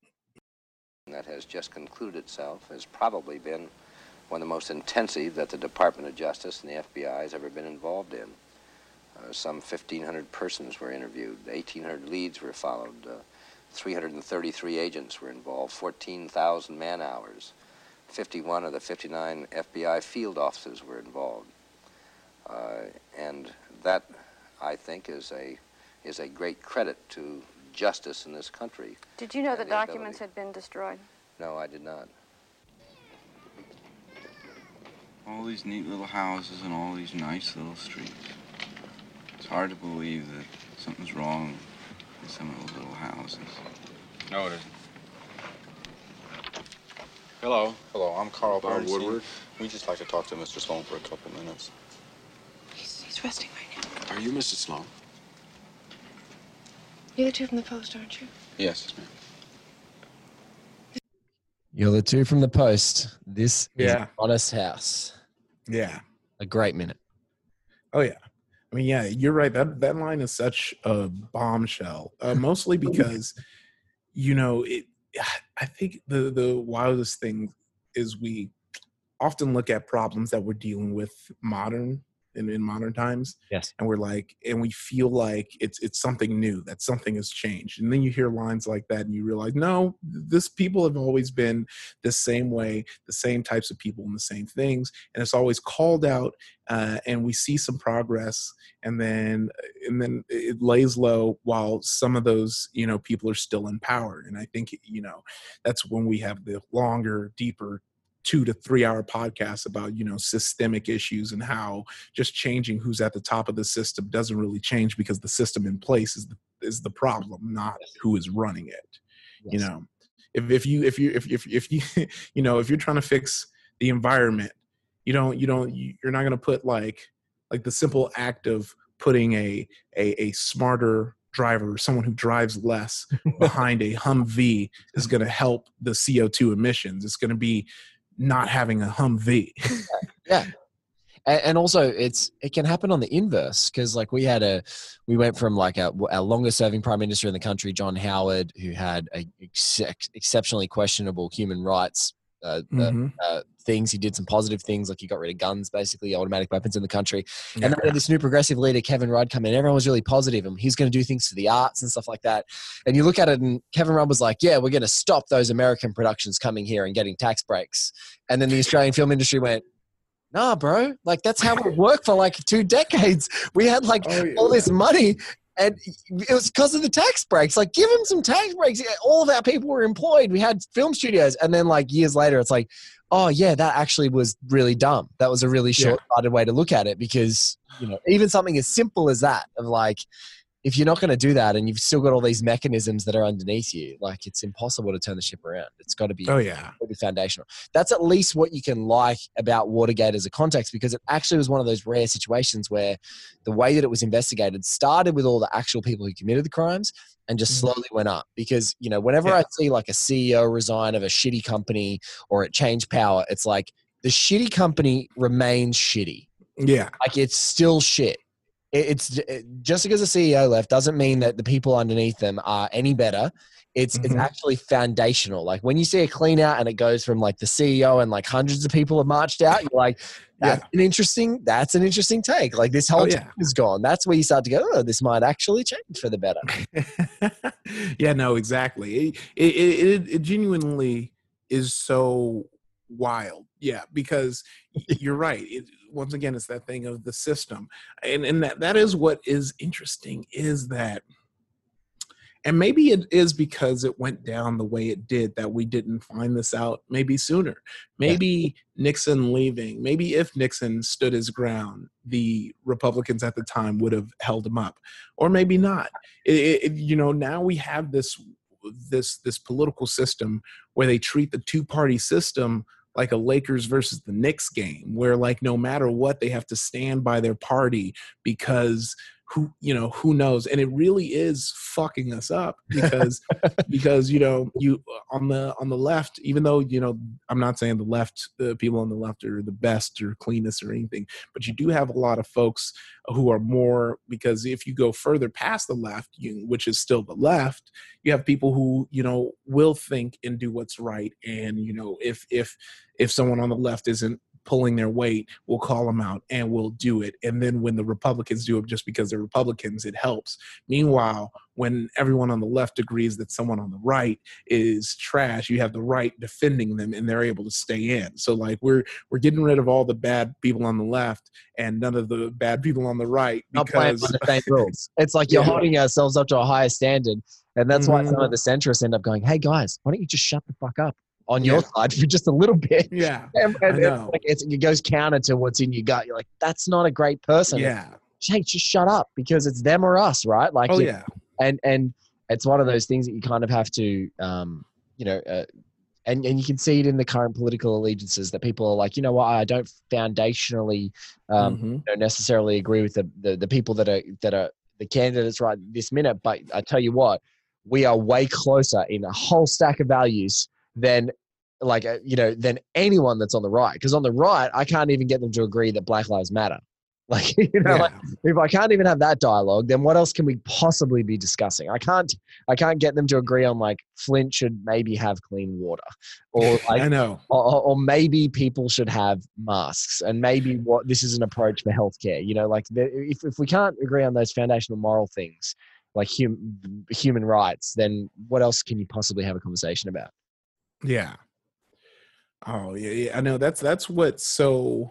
That has just concluded itself has probably been one of the most intensive that the Department of Justice and the F B I has ever been involved in. Uh, some fifteen hundred persons were interviewed, eighteen hundred leads were followed, uh, three hundred thirty-three agents were involved, fourteen thousand man-hours, fifty-one of the fifty-nine F B I field officers were involved. Uh, and that, I think, is a, is a great credit to justice in this country. Did you know the the documents ability. had been destroyed? No, I did not. All these neat little houses and all these nice little streets. It's hard to believe that something's wrong with some of those little houses. No, it isn't. Hello. Hello, I'm Carl Bob Bernstein. Woodward. We'd just like to talk to Mister Sloan for a couple minutes. He's, he's resting right now. Are you Mister Sloan? You're the two from the Post, aren't you? Yes, yes, ma'am. You're the two from the Post. This Yeah. is Honest House. Yeah. A great minute. Oh yeah. I mean, yeah, you're right. That that line is such a bombshell. Uh, mostly because, you know, it. I think the the wildest thing is we often look at problems that we're dealing with modern in, in modern times. Yes. And we're like, and we feel like it's it's something new, that something has changed. And then you hear lines like that and you realize, no, this people have always been the same way, the same types of people and the same things. And it's always called out, uh, and we see some progress, and then and then it lays low while some of those, you know, people are still in power. And I think, you know, that's when we have the longer, deeper two to three hour podcasts about, you know, systemic issues and how just changing who's at the top of the system doesn't really change, because the system in place is the, is the problem, not who is running it. Yes. You know, if, if you, if you, if, if, if you, you know, if you're trying to fix the environment, you don't, you don't, you're not going to put like, like the simple act of putting a, a, a smarter driver, someone who drives less behind a Humvee is going to help the C O two emissions. It's going to be not having a Humvee. Yeah. And, and also it's, it can happen on the inverse. Cause like we had a, we went from like a, our longest serving prime minister in the country, John Howard, who had a ex- exceptionally questionable human rights uh, mm-hmm. uh, uh, things. He did some positive things, like he got rid of guns, basically automatic weapons in the country. Yeah. And then we had this new progressive leader, Kevin Rudd, come in. Everyone was really positive, and he's going to do things for the arts and stuff like that. And you look at it, and Kevin Rudd was like, yeah, we're going to stop those American productions coming here and getting tax breaks. And then the Australian film industry went, nah, bro, like that's how it worked for like two decades. We had like oh, yeah. all this money, and it was because of the tax breaks. Like, give them some tax breaks. All of our people were employed. We had film studios. And then like years later, it's like, oh yeah, that actually was really dumb. That was a really short-sighted yeah. way to look at it, because, you know, even something as simple as that, of like, if you're not going to do that and you've still got all these mechanisms that are underneath you, like it's impossible to turn the ship around. It's got to be, oh, yeah. be foundational. That's at least what you can like about Watergate as a context, because it actually was one of those rare situations where the way that it was investigated started with all the actual people who committed the crimes and just slowly went up. Because, you know, whenever yeah. I see like a C E O resign of a shitty company or it changed power, it's like the shitty company remains shitty. Yeah. Like it's still shit. It's it, just because the C E O left doesn't mean that the people underneath them are any better. It's mm-hmm. it's actually foundational. Like when you see a clean out and it goes from like the C E O and like hundreds of people have marched out, you're like, that's yeah. an interesting, that's an interesting take. Like this whole oh, yeah. team is gone. That's where you start to go, oh, this might actually change for the better. Yeah, no, exactly. It, it, it, it genuinely is so wild. Yeah, because you're right. It, once again, it's that thing of the system. And and that, that is what is interesting, is that, and maybe it is because it went down the way it did that we didn't find this out maybe sooner. Maybe yeah. Nixon leaving, maybe if Nixon stood his ground, the Republicans at the time would have held him up, or maybe not. It, it, you know, now we have this this this political system where they treat the two-party system like a Lakers versus the Knicks game, where like no matter what, they have to stand by their party, because who, you know, who knows? And it really is fucking us up, because, because, you know, you on the, on the left, even though, you know, I'm not saying the left, the people on the left are the best or cleanest or anything, but you do have a lot of folks who are more, because if you go further past the left, you, which is still the left, you have people who, you know, will think and do what's right. And, you know, if, if, if someone on the left isn't pulling their weight, we'll call them out and we'll do it. And then when the Republicans do it just because they're Republicans, it helps. Meanwhile, when everyone on the left agrees that someone on the right is trash, you have the right defending them and they're able to stay in. So like we're we're getting rid of all the bad people on the left and none of the bad people on the right. Not playing by the same rules. It's like you're Yeah. holding ourselves up to a higher standard. And that's why Mhm. some of the centrists end up going, hey guys, why don't you just shut the fuck up on your Yeah. side for just a little bit? Yeah, And, and I know. It's like it's, it goes counter to what's in your gut. You're like, that's not a great person. Yeah. Hey, just shut up because it's them or us, right? Like, Oh you- yeah. and and it's one of those things that you kind of have to, um, you know, uh, and and you can see it in the current political allegiances that people are like, you know what, I don't foundationally, um, Mhm. you know, necessarily agree with the, the the people that are that are the candidates right this minute, but I tell you what, we are way closer in a whole stack of values than like uh, you know than anyone that's on the right. Because on the right, I can't even get them to agree that Black Lives Matter. Like, you know, Yeah. like, if I can't even have that dialogue, then what else can we possibly be discussing? I can't, I can't get them to agree on like Flint should maybe have clean water, or like, I know. or, or maybe people should have masks, and maybe what this is an approach for healthcare. You know, like the, if if we can't agree on those foundational moral things, like hum, human rights, then what else can you possibly have a conversation about? Yeah. Oh yeah, yeah. I know that's that's what's so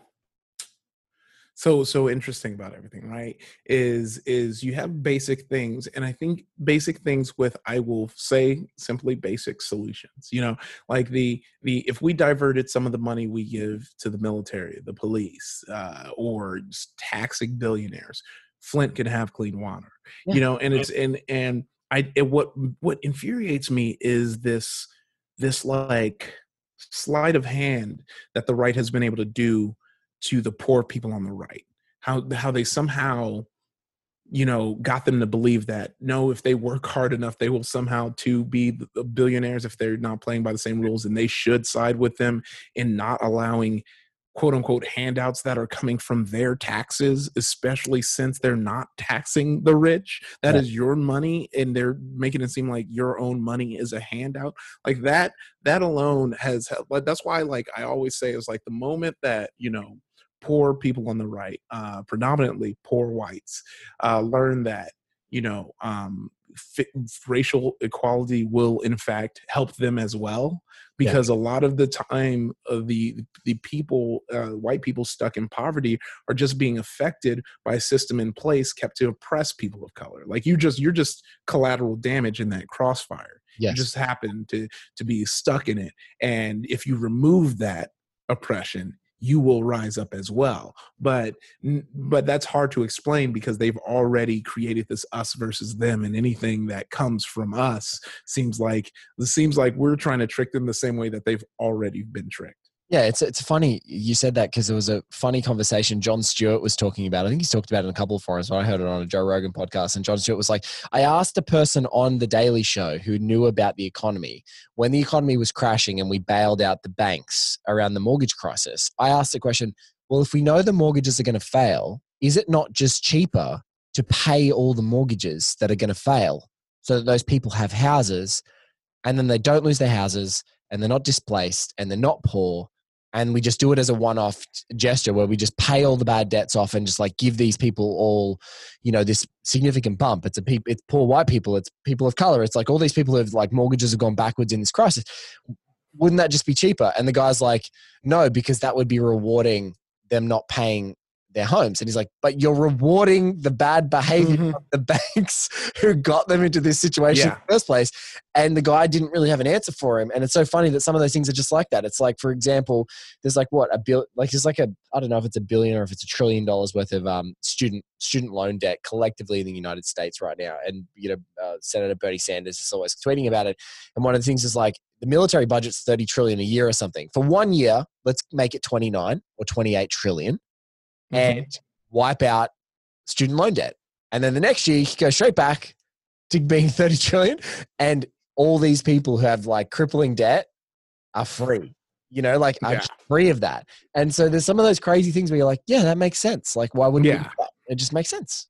so so interesting about everything, right? Is is you have basic things, and I think basic things with, I will say simply, basic solutions. You know, like the the if we diverted some of the money we give to the military, the police, uh, or just taxing billionaires, Flint can have clean water. Yeah. You know, and it's and and I it, what what infuriates me is this this like sleight of hand that the right has been able to do to the poor people on the right. How how they somehow, you know, got them to believe that no, if they work hard enough, they will somehow too be the billionaires if they're not playing by the same rules, and they should side with them in not allowing quote unquote handouts that are coming from their taxes, especially since they're not taxing the rich. That Yeah. is your money, and they're making it seem like your own money is a handout. Like that, that alone has, like, that's why, like, I always say is like the moment that, you know, poor people on the right, uh, predominantly poor whites, uh, learn that, you know, um, fi- racial equality will in fact help them as well. Because a lot of the time, uh, the the people, uh, white people stuck in poverty, are just being affected by a system in place kept to oppress people of color. Like you just, you're just collateral damage in that crossfire. Yes. You just happen to to be stuck in it, and if you remove that oppression, you will rise up as well. But but that's hard to explain because they've already created this us versus them, and anything that comes from us seems like it seems like we're trying to trick them the same way that they've already been tricked. Yeah, it's it's funny you said that because there was a funny conversation Jon Stewart was talking about. I think he's talked about it in a couple of forums, but I heard it on a Joe Rogan podcast. And Jon Stewart was like, I asked a person on The Daily Show who knew about the economy. When the economy was crashing and we bailed out the banks around the mortgage crisis, I asked the question, well, if we know the mortgages are going to fail, is it not just cheaper to pay all the mortgages that are going to fail so that those people have houses and then they don't lose their houses and they're not displaced and they're not poor? And we just do it as a one-off gesture where we just pay all the bad debts off and just like give these people all, you know, this significant bump. It's a people, it's poor white people, it's people of color. It's like all these people who have like mortgages have gone backwards in this crisis. Wouldn't that just be cheaper? And the guy's like, no, because that would be rewarding them not paying their homes. And he's like, but you're rewarding the bad behavior Mhm. of the banks who got them into this situation Yeah. in the first place. And the guy didn't really have an answer for him. And it's so funny that some of those things are just like that. It's like, for example, there's like what a bill, like there's like a, I don't know if it's a billion or if it's a trillion dollars worth of um, student student loan debt collectively in the United States right now. And you know, uh, Senator Bernie Sanders is always tweeting about it. And one of the things is like the military budget's thirty trillion a year or something. For one year, let's make it twenty-nine or twenty-eight trillion. Mhm. And wipe out student loan debt. And then the next year, you go straight back to being thirty trillion. And all these people who have like crippling debt are free, you know, like are Yeah. just free of that. And so there's some of those crazy things where you're like, yeah, that makes sense. Like, why wouldn't we Yeah. do that? It just makes sense.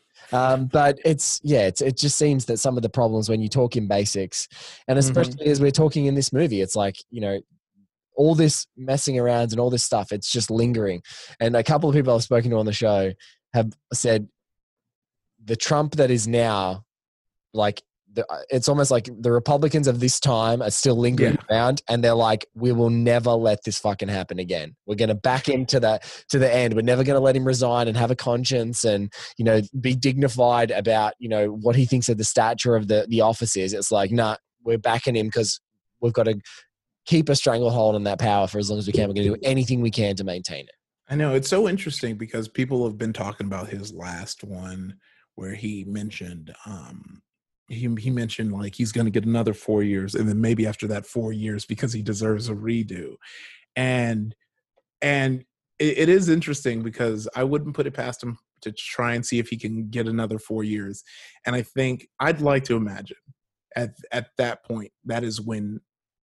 Um, but it's, yeah, it's, it just seems that some of the problems when you talk in basics, and especially as we're talking in this movie, it's like, you know, all this messing around and all this stuff, it's just lingering. And a couple of people I've spoken to on the show have said the Trump that is now, like, the, it's almost like the Republicans of this time are still lingering yeah. around, and they're like, we will never let this fucking happen again. We're going to back him to the, to the end. We're never going to let him resign and have a conscience and, you know, be dignified about, you know, what he thinks of the stature of the, the office is. It's like, nah, we're backing him because we've got to keep a stranglehold on that power for as long as we can. We're going to do anything we can to maintain it. I know. It's so interesting because people have been talking about his last one where he mentioned, um, He, he mentioned like he's going to get another four years and then maybe after that four years because he deserves a redo. And and it, it is interesting because I wouldn't put it past him to try and see if he can get another four years. And I think I'd like to imagine at at that point, that is when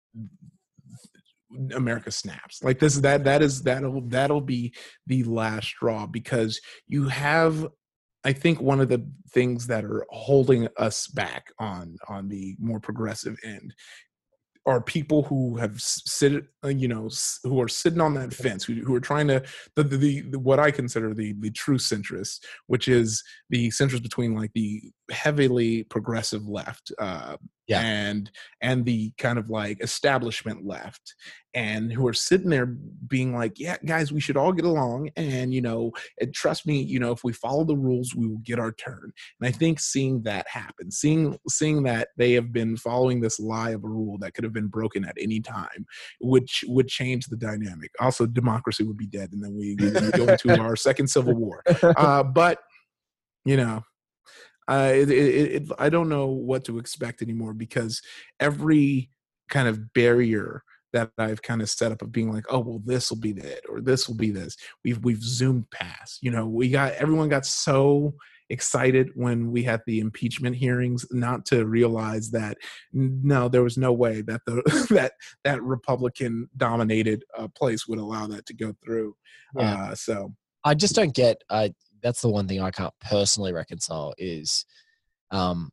America snaps. Like this, that that is that'll that'll be the last straw because you have, I think one of the things that are holding us back on on the more progressive end are people who have sit, you know, who are sitting on that fence, who, who are trying to the, the, the what I consider the the true centrists, which is the centrist between like the heavily progressive left, uh, yeah. and and the kind of like establishment left, and who are sitting there being like, yeah, guys, we should all get along, and you know, and trust me, you know, if we follow the rules, we will get our turn. And I think seeing that happen, seeing seeing that they have been following this lie of a rule that could have been broken at any time, which would change the dynamic. Also, democracy would be dead, and then we, we go into our second civil war. Uh, but you know. Uh, it, it, it, I don't know what to expect anymore because every kind of barrier that I've kind of set up of being like, oh, well, this will be it or this will be this, we've we've zoomed past. You know, we got everyone got so excited when we had the impeachment hearings, not to realize that no, there was no way that the that that Republican dominated uh, place would allow that to go through. Yeah. Uh, so I just don't get. Uh, that's the one thing I can't personally reconcile is um,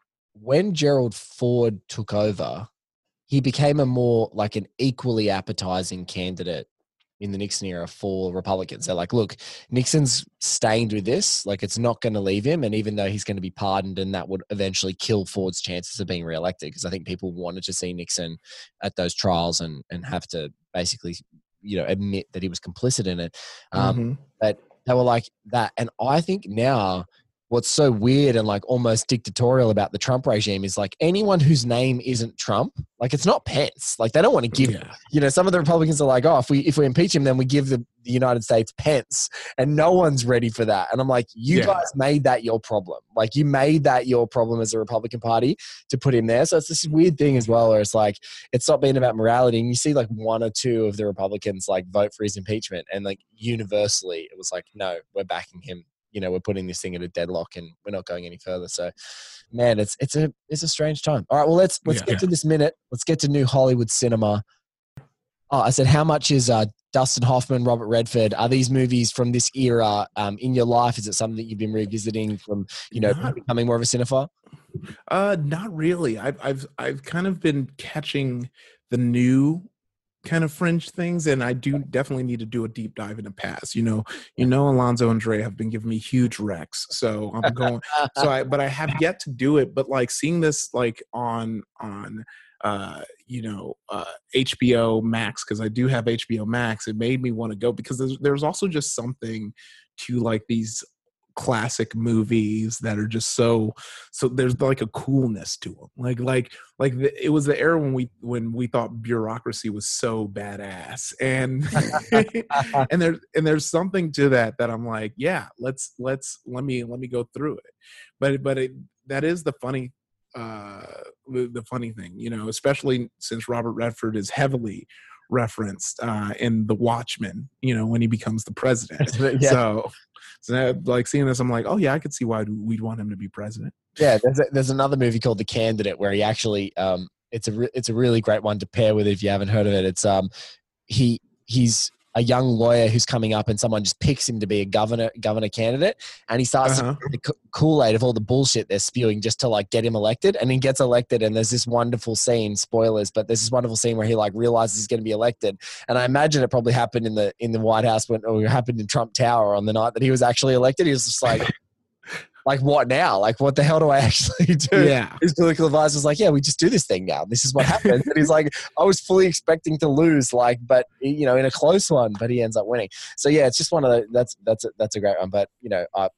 when Gerald Ford took over, he became a more like an equally appetizing candidate in the Nixon era for Republicans. They're like, look, Nixon's stained with this, like it's not going to leave him. And even though he's going to be pardoned and that would eventually kill Ford's chances of being reelected, because I think people wanted to see Nixon at those trials and, and have to basically, you know, admit that he was complicit in it. Um, mm-hmm. But they were like that. And I think now what's so weird and like almost dictatorial about the Trump regime is like anyone whose name isn't Trump, like it's not Pence. Like they don't want to give, yeah. you know, some of the Republicans are like, oh, if we, if we impeach him, then we give the, the United States Pence, and no one's ready for that. And I'm like, you yeah. guys made that your problem. Like you made that your problem as a Republican Party to put him there. So it's this weird thing as well, where it's like, it's not being about morality. And you see like one or two of the Republicans like vote for his impeachment, and like universally it was like, no, we're backing him. You know, we're putting this thing at a deadlock and we're not going any further. So, man, it's it's a it's a strange time. All right, well, let's let's yeah. get to this minute. Let's get to new Hollywood cinema. Oh, I said, how much is uh, Dustin Hoffman, Robert Redford? Are these movies from this era um, in your life? Is it something that you've been revisiting from, you know, not, becoming more of a cinephile? Uh, not really. I've I've I've kind of been catching the new kind of fringe things, and I do definitely need to do a deep dive in the past. You know, you know, Alonzo and Dre have been giving me huge recs, so I'm going. so I, but I have yet to do it. But like seeing this like on on uh, you know uh, H B O Max, because I do have H B O Max, it made me want to go because there's there's also just something to like these classic movies that are just so so there's like a coolness to them, like like like the, it was the era when we when we thought Bureaucracy was so badass, and and there's and there's something to that that I'm like, yeah, let's let's let me let me go through it. But but it, that is the funny uh the, the funny thing, you know, especially since Robert Redford is heavily referenced uh in The Watchmen, you know, when he becomes the president. yeah. so So now, like seeing this, I'm like, oh yeah, I could see why we'd want him to be president. Yeah, there's a, there's another movie called The Candidate where he actually, um, it's a re- it's a really great one to pair with if you haven't heard of it. It's um, he he's a young lawyer who's coming up and someone just picks him to be a governor governor candidate, and he starts Uh-huh. to drink the Kool-Aid of all the bullshit they're spewing just to like get him elected, and he gets elected, and there's this wonderful scene, spoilers, but there's this wonderful scene where he like realizes he's going to be elected, and I imagine it probably happened in the in the White House when or it happened in Trump Tower on the night that he was actually elected. He was just like like what now? Like what the hell do I actually do? Yeah. His political advisor was like, yeah, we just do this thing now. This is what happens. And he's like, I was fully expecting to lose, like, but you know, in a close one, but he ends up winning. So yeah, it's just one of the, that's, that's, a, that's a great one. But you know, uh,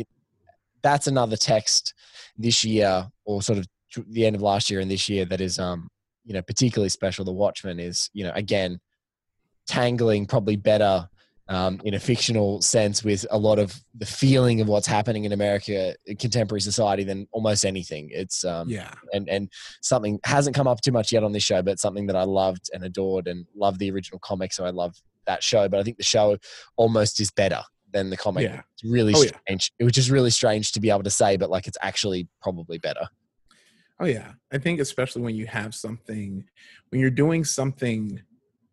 that's another text this year or sort of the end of last year and this year that is, um, you know, particularly special. The Watchmen is, you know, again, tangling probably better Um, in a fictional sense with a lot of the feeling of what's happening in America, in contemporary society than almost anything. It's, um, Yeah. and, and something hasn't come up too much yet on this show, but something that I loved and adored and loved the original comic. So I love that show, but I think the show almost is better than the comic. Yeah. It's really Oh, yeah. strange. It was just really strange to be able to say, but like, it's actually probably better. Oh yeah. I think especially when you have something, when you're doing something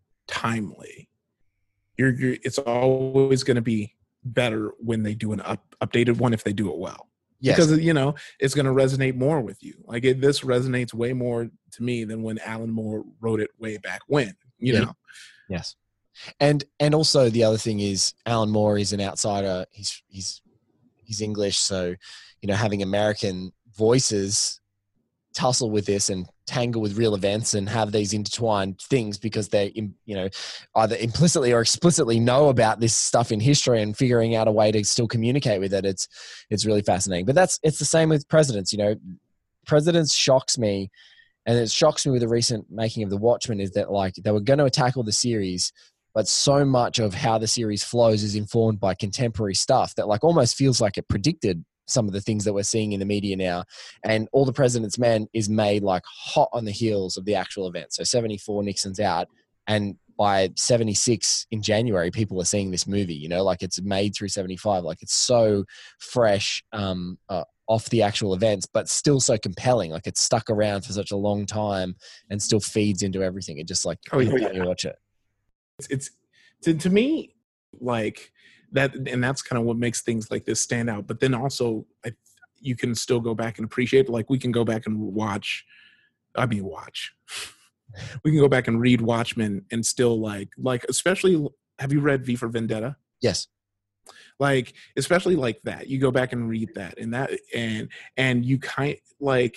timely, You're, you're, it's always going to be better when they do an up, updated one if they do it well. Yes. Because, you know, it's going to resonate more with you. Like it, this resonates way more to me than when Alan Moore wrote it way back when, you Yeah. know? Yes. And and also the other thing is Alan Moore is an outsider. He's he's he's English, so you know, having American voices tussle with this and tangle with real events and have these intertwined things because they, you know, either implicitly or explicitly know about this stuff in history and figuring out a way to still communicate with it. It's, it's really fascinating. But that's, it's the same with presidents, you know, presidents shocks me. And it shocks me with the recent making of The Watchmen is that like they were going to tackle the series, but so much of how the series flows is informed by contemporary stuff that like almost feels like it predicted some of the things that we're seeing in the media now. And All the President's Men is made like hot on the heels of the actual event. So seventy-four, Nixon's out. And by seventy-six in January, people are seeing this movie, you know, like it's made through seventy-five. Like it's so fresh um, uh, off the actual events, but still so compelling. Like it's stuck around for such a long time and still feeds into everything. It just like, Oh, yeah. every time you watch it. It's, it's to, to me, like, that, and that's kind of what makes things like this stand out. But then also, I, you can still go back and appreciate. Like we can go back and watch. I mean, watch. We can go back and read Watchmen and still like, like especially. Have you read V for Vendetta? Yes. Like especially like that. You go back and read that, and that, and and you kind like.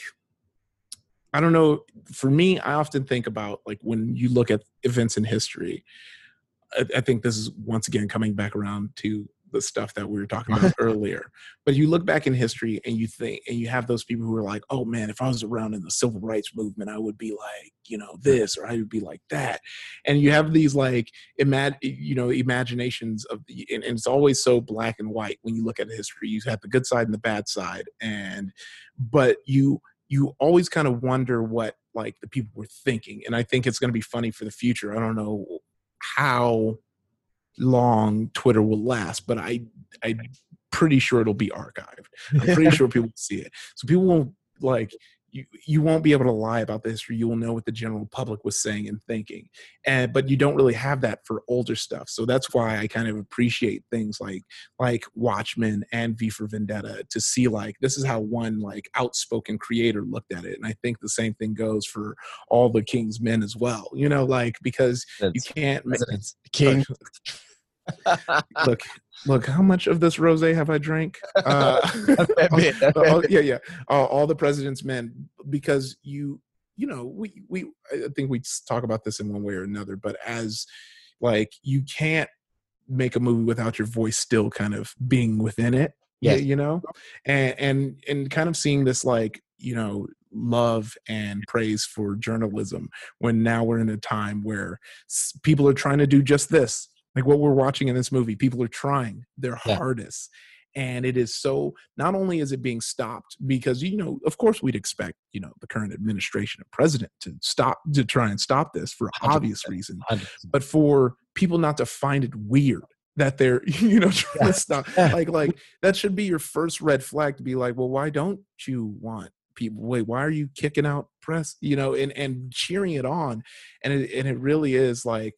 I don't know. For me, I often think about like when you look at events in history. I, I think this is once again coming back around to the stuff that we were talking about earlier. But you look back in history and you think, and you have those people who are like, oh man, if I was around in the civil rights movement, I would be like, you know, this, or I would be like that. And you have these like, imag- you know, imaginations of the, and, and it's always so black and white when you look at history. You have the good side and the bad side. And, but you, you always kind of wonder what like the people were thinking. And I think it's going to be funny for the future. I don't know how long Twitter will last, but I, I'm pretty sure it'll be archived. I'm pretty sure people will see it. So people won't like, you, you won't be able to lie about the history. You will know what the general public was saying and thinking. And, but you don't really have that for older stuff. So that's why I kind of appreciate things like, like Watchmen and V for Vendetta to see like, this is how one like outspoken creator looked at it. And I think the same thing goes for All the King's Men as well, you know, like, because That's you can't make King. look, look, how much of this rosé have I drank? Uh, A fair bit, a fair all- bit. yeah, yeah. Uh, All the President's Men, because you, you know, we, we, I think we talk about this in one way or another, but as like, you can't make a movie without your voice still kind of being within it. Yeah. You know, and, and, and kind of seeing this, like, you know, love and praise for journalism when now we're in a time where s- people are trying to do just this. Like what we're watching in this movie, people are trying their Yeah. hardest. And it is so, not only is it being stopped because, you know, of course we'd expect, you know, the current administration and president to stop, to try and stop this for obvious reasons, one hundred percent. but for people not to find it weird that they're, you know, trying Yeah. to stop, Yeah. like, like that should be your first red flag to be like, well, why don't you want people, wait, why are you kicking out press, you know, and, and cheering it on. And it, and it really is like,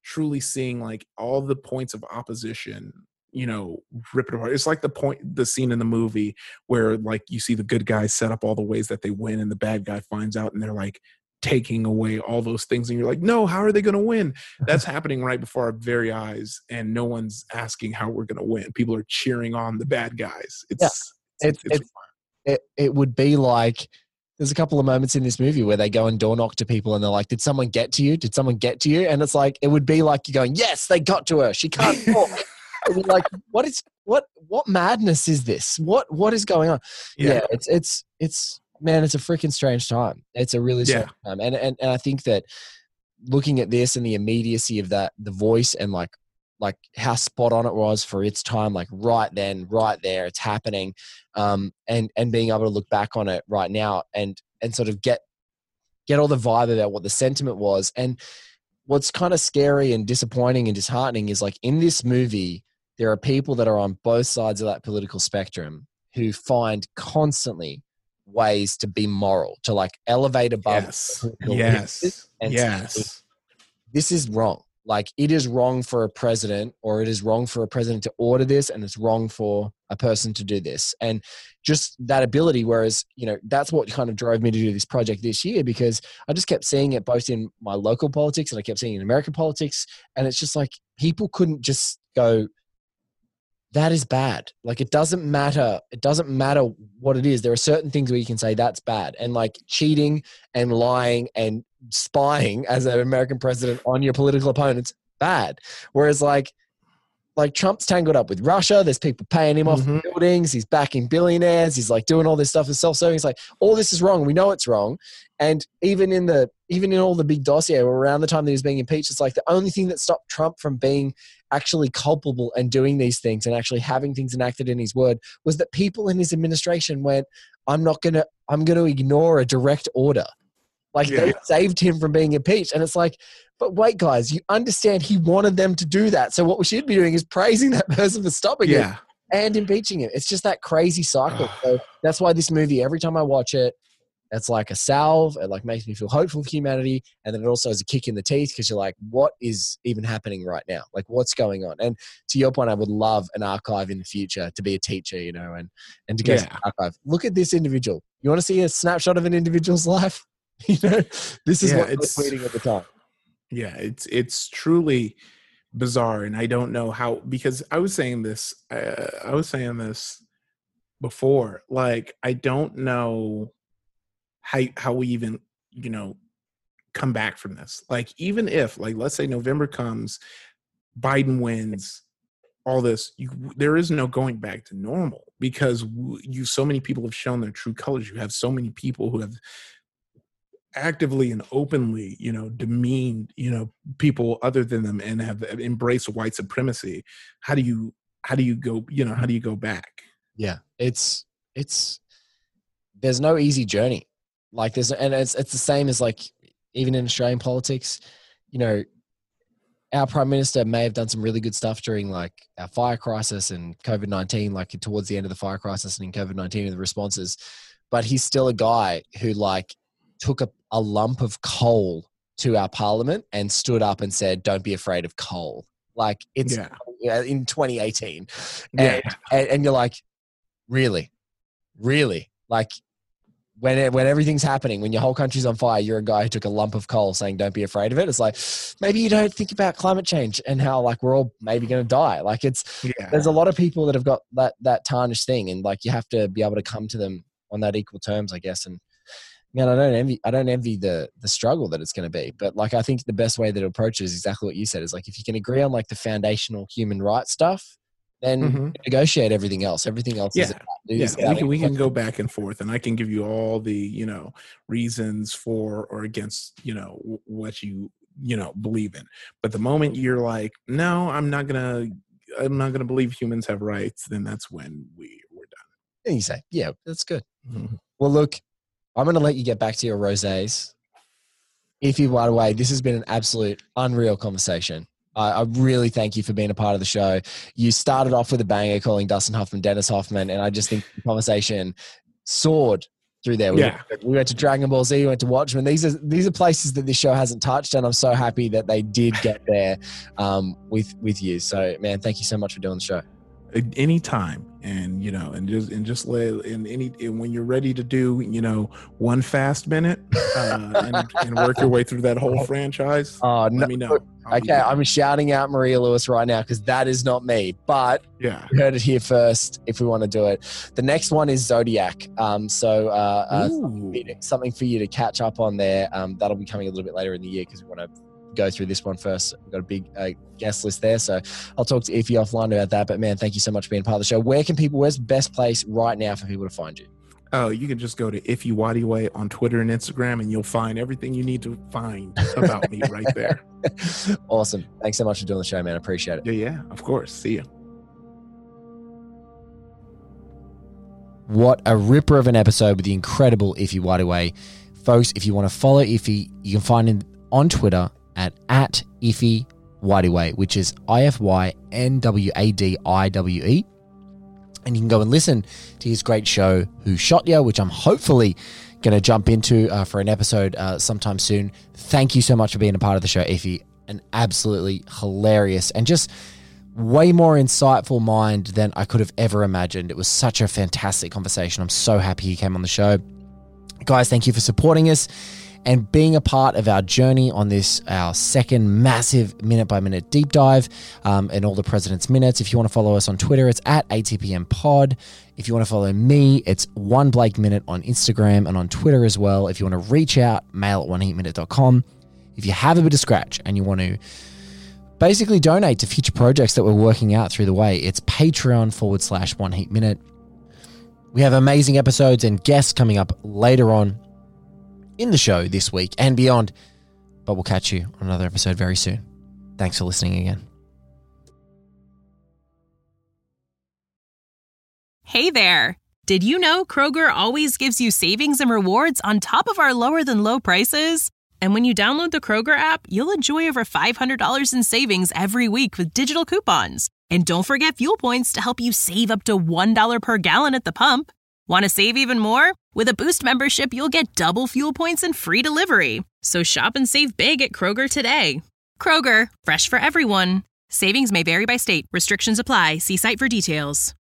truly seeing like all the points of opposition, you know, rip it apart. It's like the point, the scene in the movie where like you see the good guys set up all the ways that they win and the bad guy finds out and they're like taking away all those things. And you're like, no, how are they going to win? That's happening right before our very eyes. And no one's asking how we're going to win. People are cheering on the bad guys. It's, yeah. it's, it's, it's it, it would be like, there's a couple of moments in this movie where they go and door knock to people and they're like, did someone get to you? Did someone get to you? And it's like, it would be like you're going, yes, they got to her. She can't talk. It'd be like, what is, what, what madness is this? What, what is going on? Yeah, yeah it's, it's, it's, man, it's a freaking strange time. It's a really strange yeah. time. And, and, and I think that looking at this and the immediacy of that, the voice and like, like how spot on it was for its time, like right then, right there, it's happening. Um, and, and being able to look back on it right now and, and sort of get, get all the vibe about what the sentiment was. And what's kind of scary and disappointing and disheartening is like in this movie, there are people that are on both sides of that political spectrum who find constantly ways to be moral, to like elevate above. Yes. Yes. And yes. This is wrong. Like it is wrong for a president or it is wrong for a president to order this and it's wrong for a person to do this. And just that ability, whereas, you know, that's what kind of drove me to do this project this year because I just kept seeing it both in my local politics and I kept seeing it in American politics. And it's just like people couldn't just go, that is bad. Like it doesn't matter. It doesn't matter what it is. There are certain things where you can say that's bad. And like cheating and lying and spying as an American president on your political opponents, bad. Whereas like, like Trump's tangled up with Russia. There's people paying him Mm-hmm. off buildings. He's backing billionaires. He's like doing all this stuff with self-serving. It's like all this is wrong. We know it's wrong. And even in the, even in all the big dossier around the time that he was being impeached, it's like the only thing that stopped Trump from being actually culpable and doing these things and actually having things enacted in his word was that people in his administration went, I'm not going to, I'm going to ignore a direct order. Like yeah. they saved him from being impeached. And it's like, but wait guys, you understand he wanted them to do that. So what we should be doing is praising that person for stopping yeah. it and impeaching him. It's just that crazy cycle. So that's why this movie, every time I watch it, it's like a salve. It like makes me feel hopeful for humanity. And then it also is a kick in the teeth because you're like, what is even happening right now? Like what's going on? And to your point, I would love an archive in the future to be a teacher, you know, and, and to go yeah. to the archive. Look at this individual. You want to see a snapshot of an individual's life? You know, this is yeah, what I it's was tweeting at the time. Yeah, it's it's truly bizarre, and I don't know how, because I was saying this, uh, I was saying this before. Like, I don't know how how we even, you know, come back from this. Like, even if, like, let's say November comes, Biden wins, all this, you, there is no going back to normal because you so many people have shown their true colors. You have so many people who have actively and openly, you know, demeaned, you know, people other than them and have embraced white supremacy. How do you, how do you go, you know, how do you go back? Yeah. It's, it's, there's no easy journey. Like there's, and it's, it's the same as like, even in Australian politics, you know, our prime minister may have done some really good stuff during like our fire crisis and COVID nineteen, like towards the end of the fire crisis and in COVID nineteen with the responses, but he's still a guy who like took a, a lump of coal to our parliament and stood up and said, don't be afraid of coal. Like it's yeah. in twenty eighteen. And, yeah. and, and you're like, really, really? Like when, it, when everything's happening, when your whole country's on fire, you're a guy who took a lump of coal saying, don't be afraid of it. It's like, maybe you don't think about climate change and how like we're all maybe going to die. Like it's, yeah. there's a lot of people that have got that, that tarnished thing. And like, you have to be able to come to them on that equal terms, I guess. And man, I don't envy, I don't envy the, the struggle that it's going to be, but like, I think the best way that to approach it is exactly what you said, is like, if you can agree on like the foundational human rights stuff, then mm-hmm. negotiate everything else. Everything else yeah. is about, yeah. is about we can, we can go back and forth and I can give you all the, you know, reasons for or against, you know, w- what you, you know, believe in. But the moment you're like, no, I'm not going to, I'm not going to believe humans have rights, then that's when we, we're done. And you say, yeah, that's good. Mm-hmm. Well, look, I'm going to let you get back to your rosés. If you, by the way, this has been an absolute unreal conversation. I, I really thank you for being a part of the show. You started off with a banger calling Dustin Hoffman Dennis Hoffman, and I just think the conversation soared through there. We, Yeah. went, we went to Dragon Ball Z, we went to Watchmen. These are these are places that this show hasn't touched, and I'm so happy that they did get there um, with with you. So, man, thank you so much for doing the show. Anytime, and you know, and just and just let and any and when you're ready to do, you know, one fast minute uh, and, and work your way through that whole franchise. Oh, let no, me know. I'll be okay, there. I'm shouting out Maria Lewis right now because that is not me, but Yeah. you heard it here first. If we want to do it, the next one is Zodiac. Um, so uh, uh, something, something for you to catch up on there. Um, that'll be coming a little bit later in the year because we want to go through this one first. We've got a big uh, guest list there, so I'll talk to Ify offline about that. But man, thank you so much for being part of the show. Where can people? Where's the best place right now for people to find you? Oh, you can just go to Ify Wadiwe on Twitter and Instagram, and you'll find everything you need to find about me right there. Awesome. Thanks so much for doing the show, man. I appreciate it. Yeah, yeah, of course. See you. What a ripper of an episode with the incredible Ify Wadiwe. Folks, if you want to follow Ify, you can find him on Twitter at, at Ify Wadiwe, which is I F Y N W A D I W E. And you can go and listen to his great show, Who Shot Ya, which I'm hopefully going to jump into uh, for an episode uh, sometime soon. Thank you so much for being a part of the show, Ify. An absolutely hilarious and just way more insightful mind than I could have ever imagined. It was such a fantastic conversation. I'm so happy he came on the show. Guys, thank you for supporting us and being a part of our journey on this, our second massive minute-by-minute deep dive um, and all the President's Minutes. If you want to follow us on Twitter, it's at A T P M Pod. If you want to follow me, it's one Blake Minute on Instagram and on Twitter as well. If you want to reach out, mail at one heat minute dot com. If you have a bit of scratch and you want to basically donate to future projects that we're working out through the way, it's Patreon forward slash one heat minute. We have amazing episodes and guests coming up later on in the show this week and beyond, but we'll catch you on another episode very soon. Thanks for listening again. Hey there. Did you know Kroger always gives you savings and rewards on top of our lower than low prices? And when you download the Kroger app, you'll enjoy over five hundred dollars in savings every week with digital coupons. And don't forget fuel points to help you save up to one dollar per gallon at the pump. Want to save even more? With a Boost membership, you'll get double fuel points and free delivery. So shop and save big at Kroger today. Kroger, fresh for everyone. Savings may vary by state. Restrictions apply. See site for details.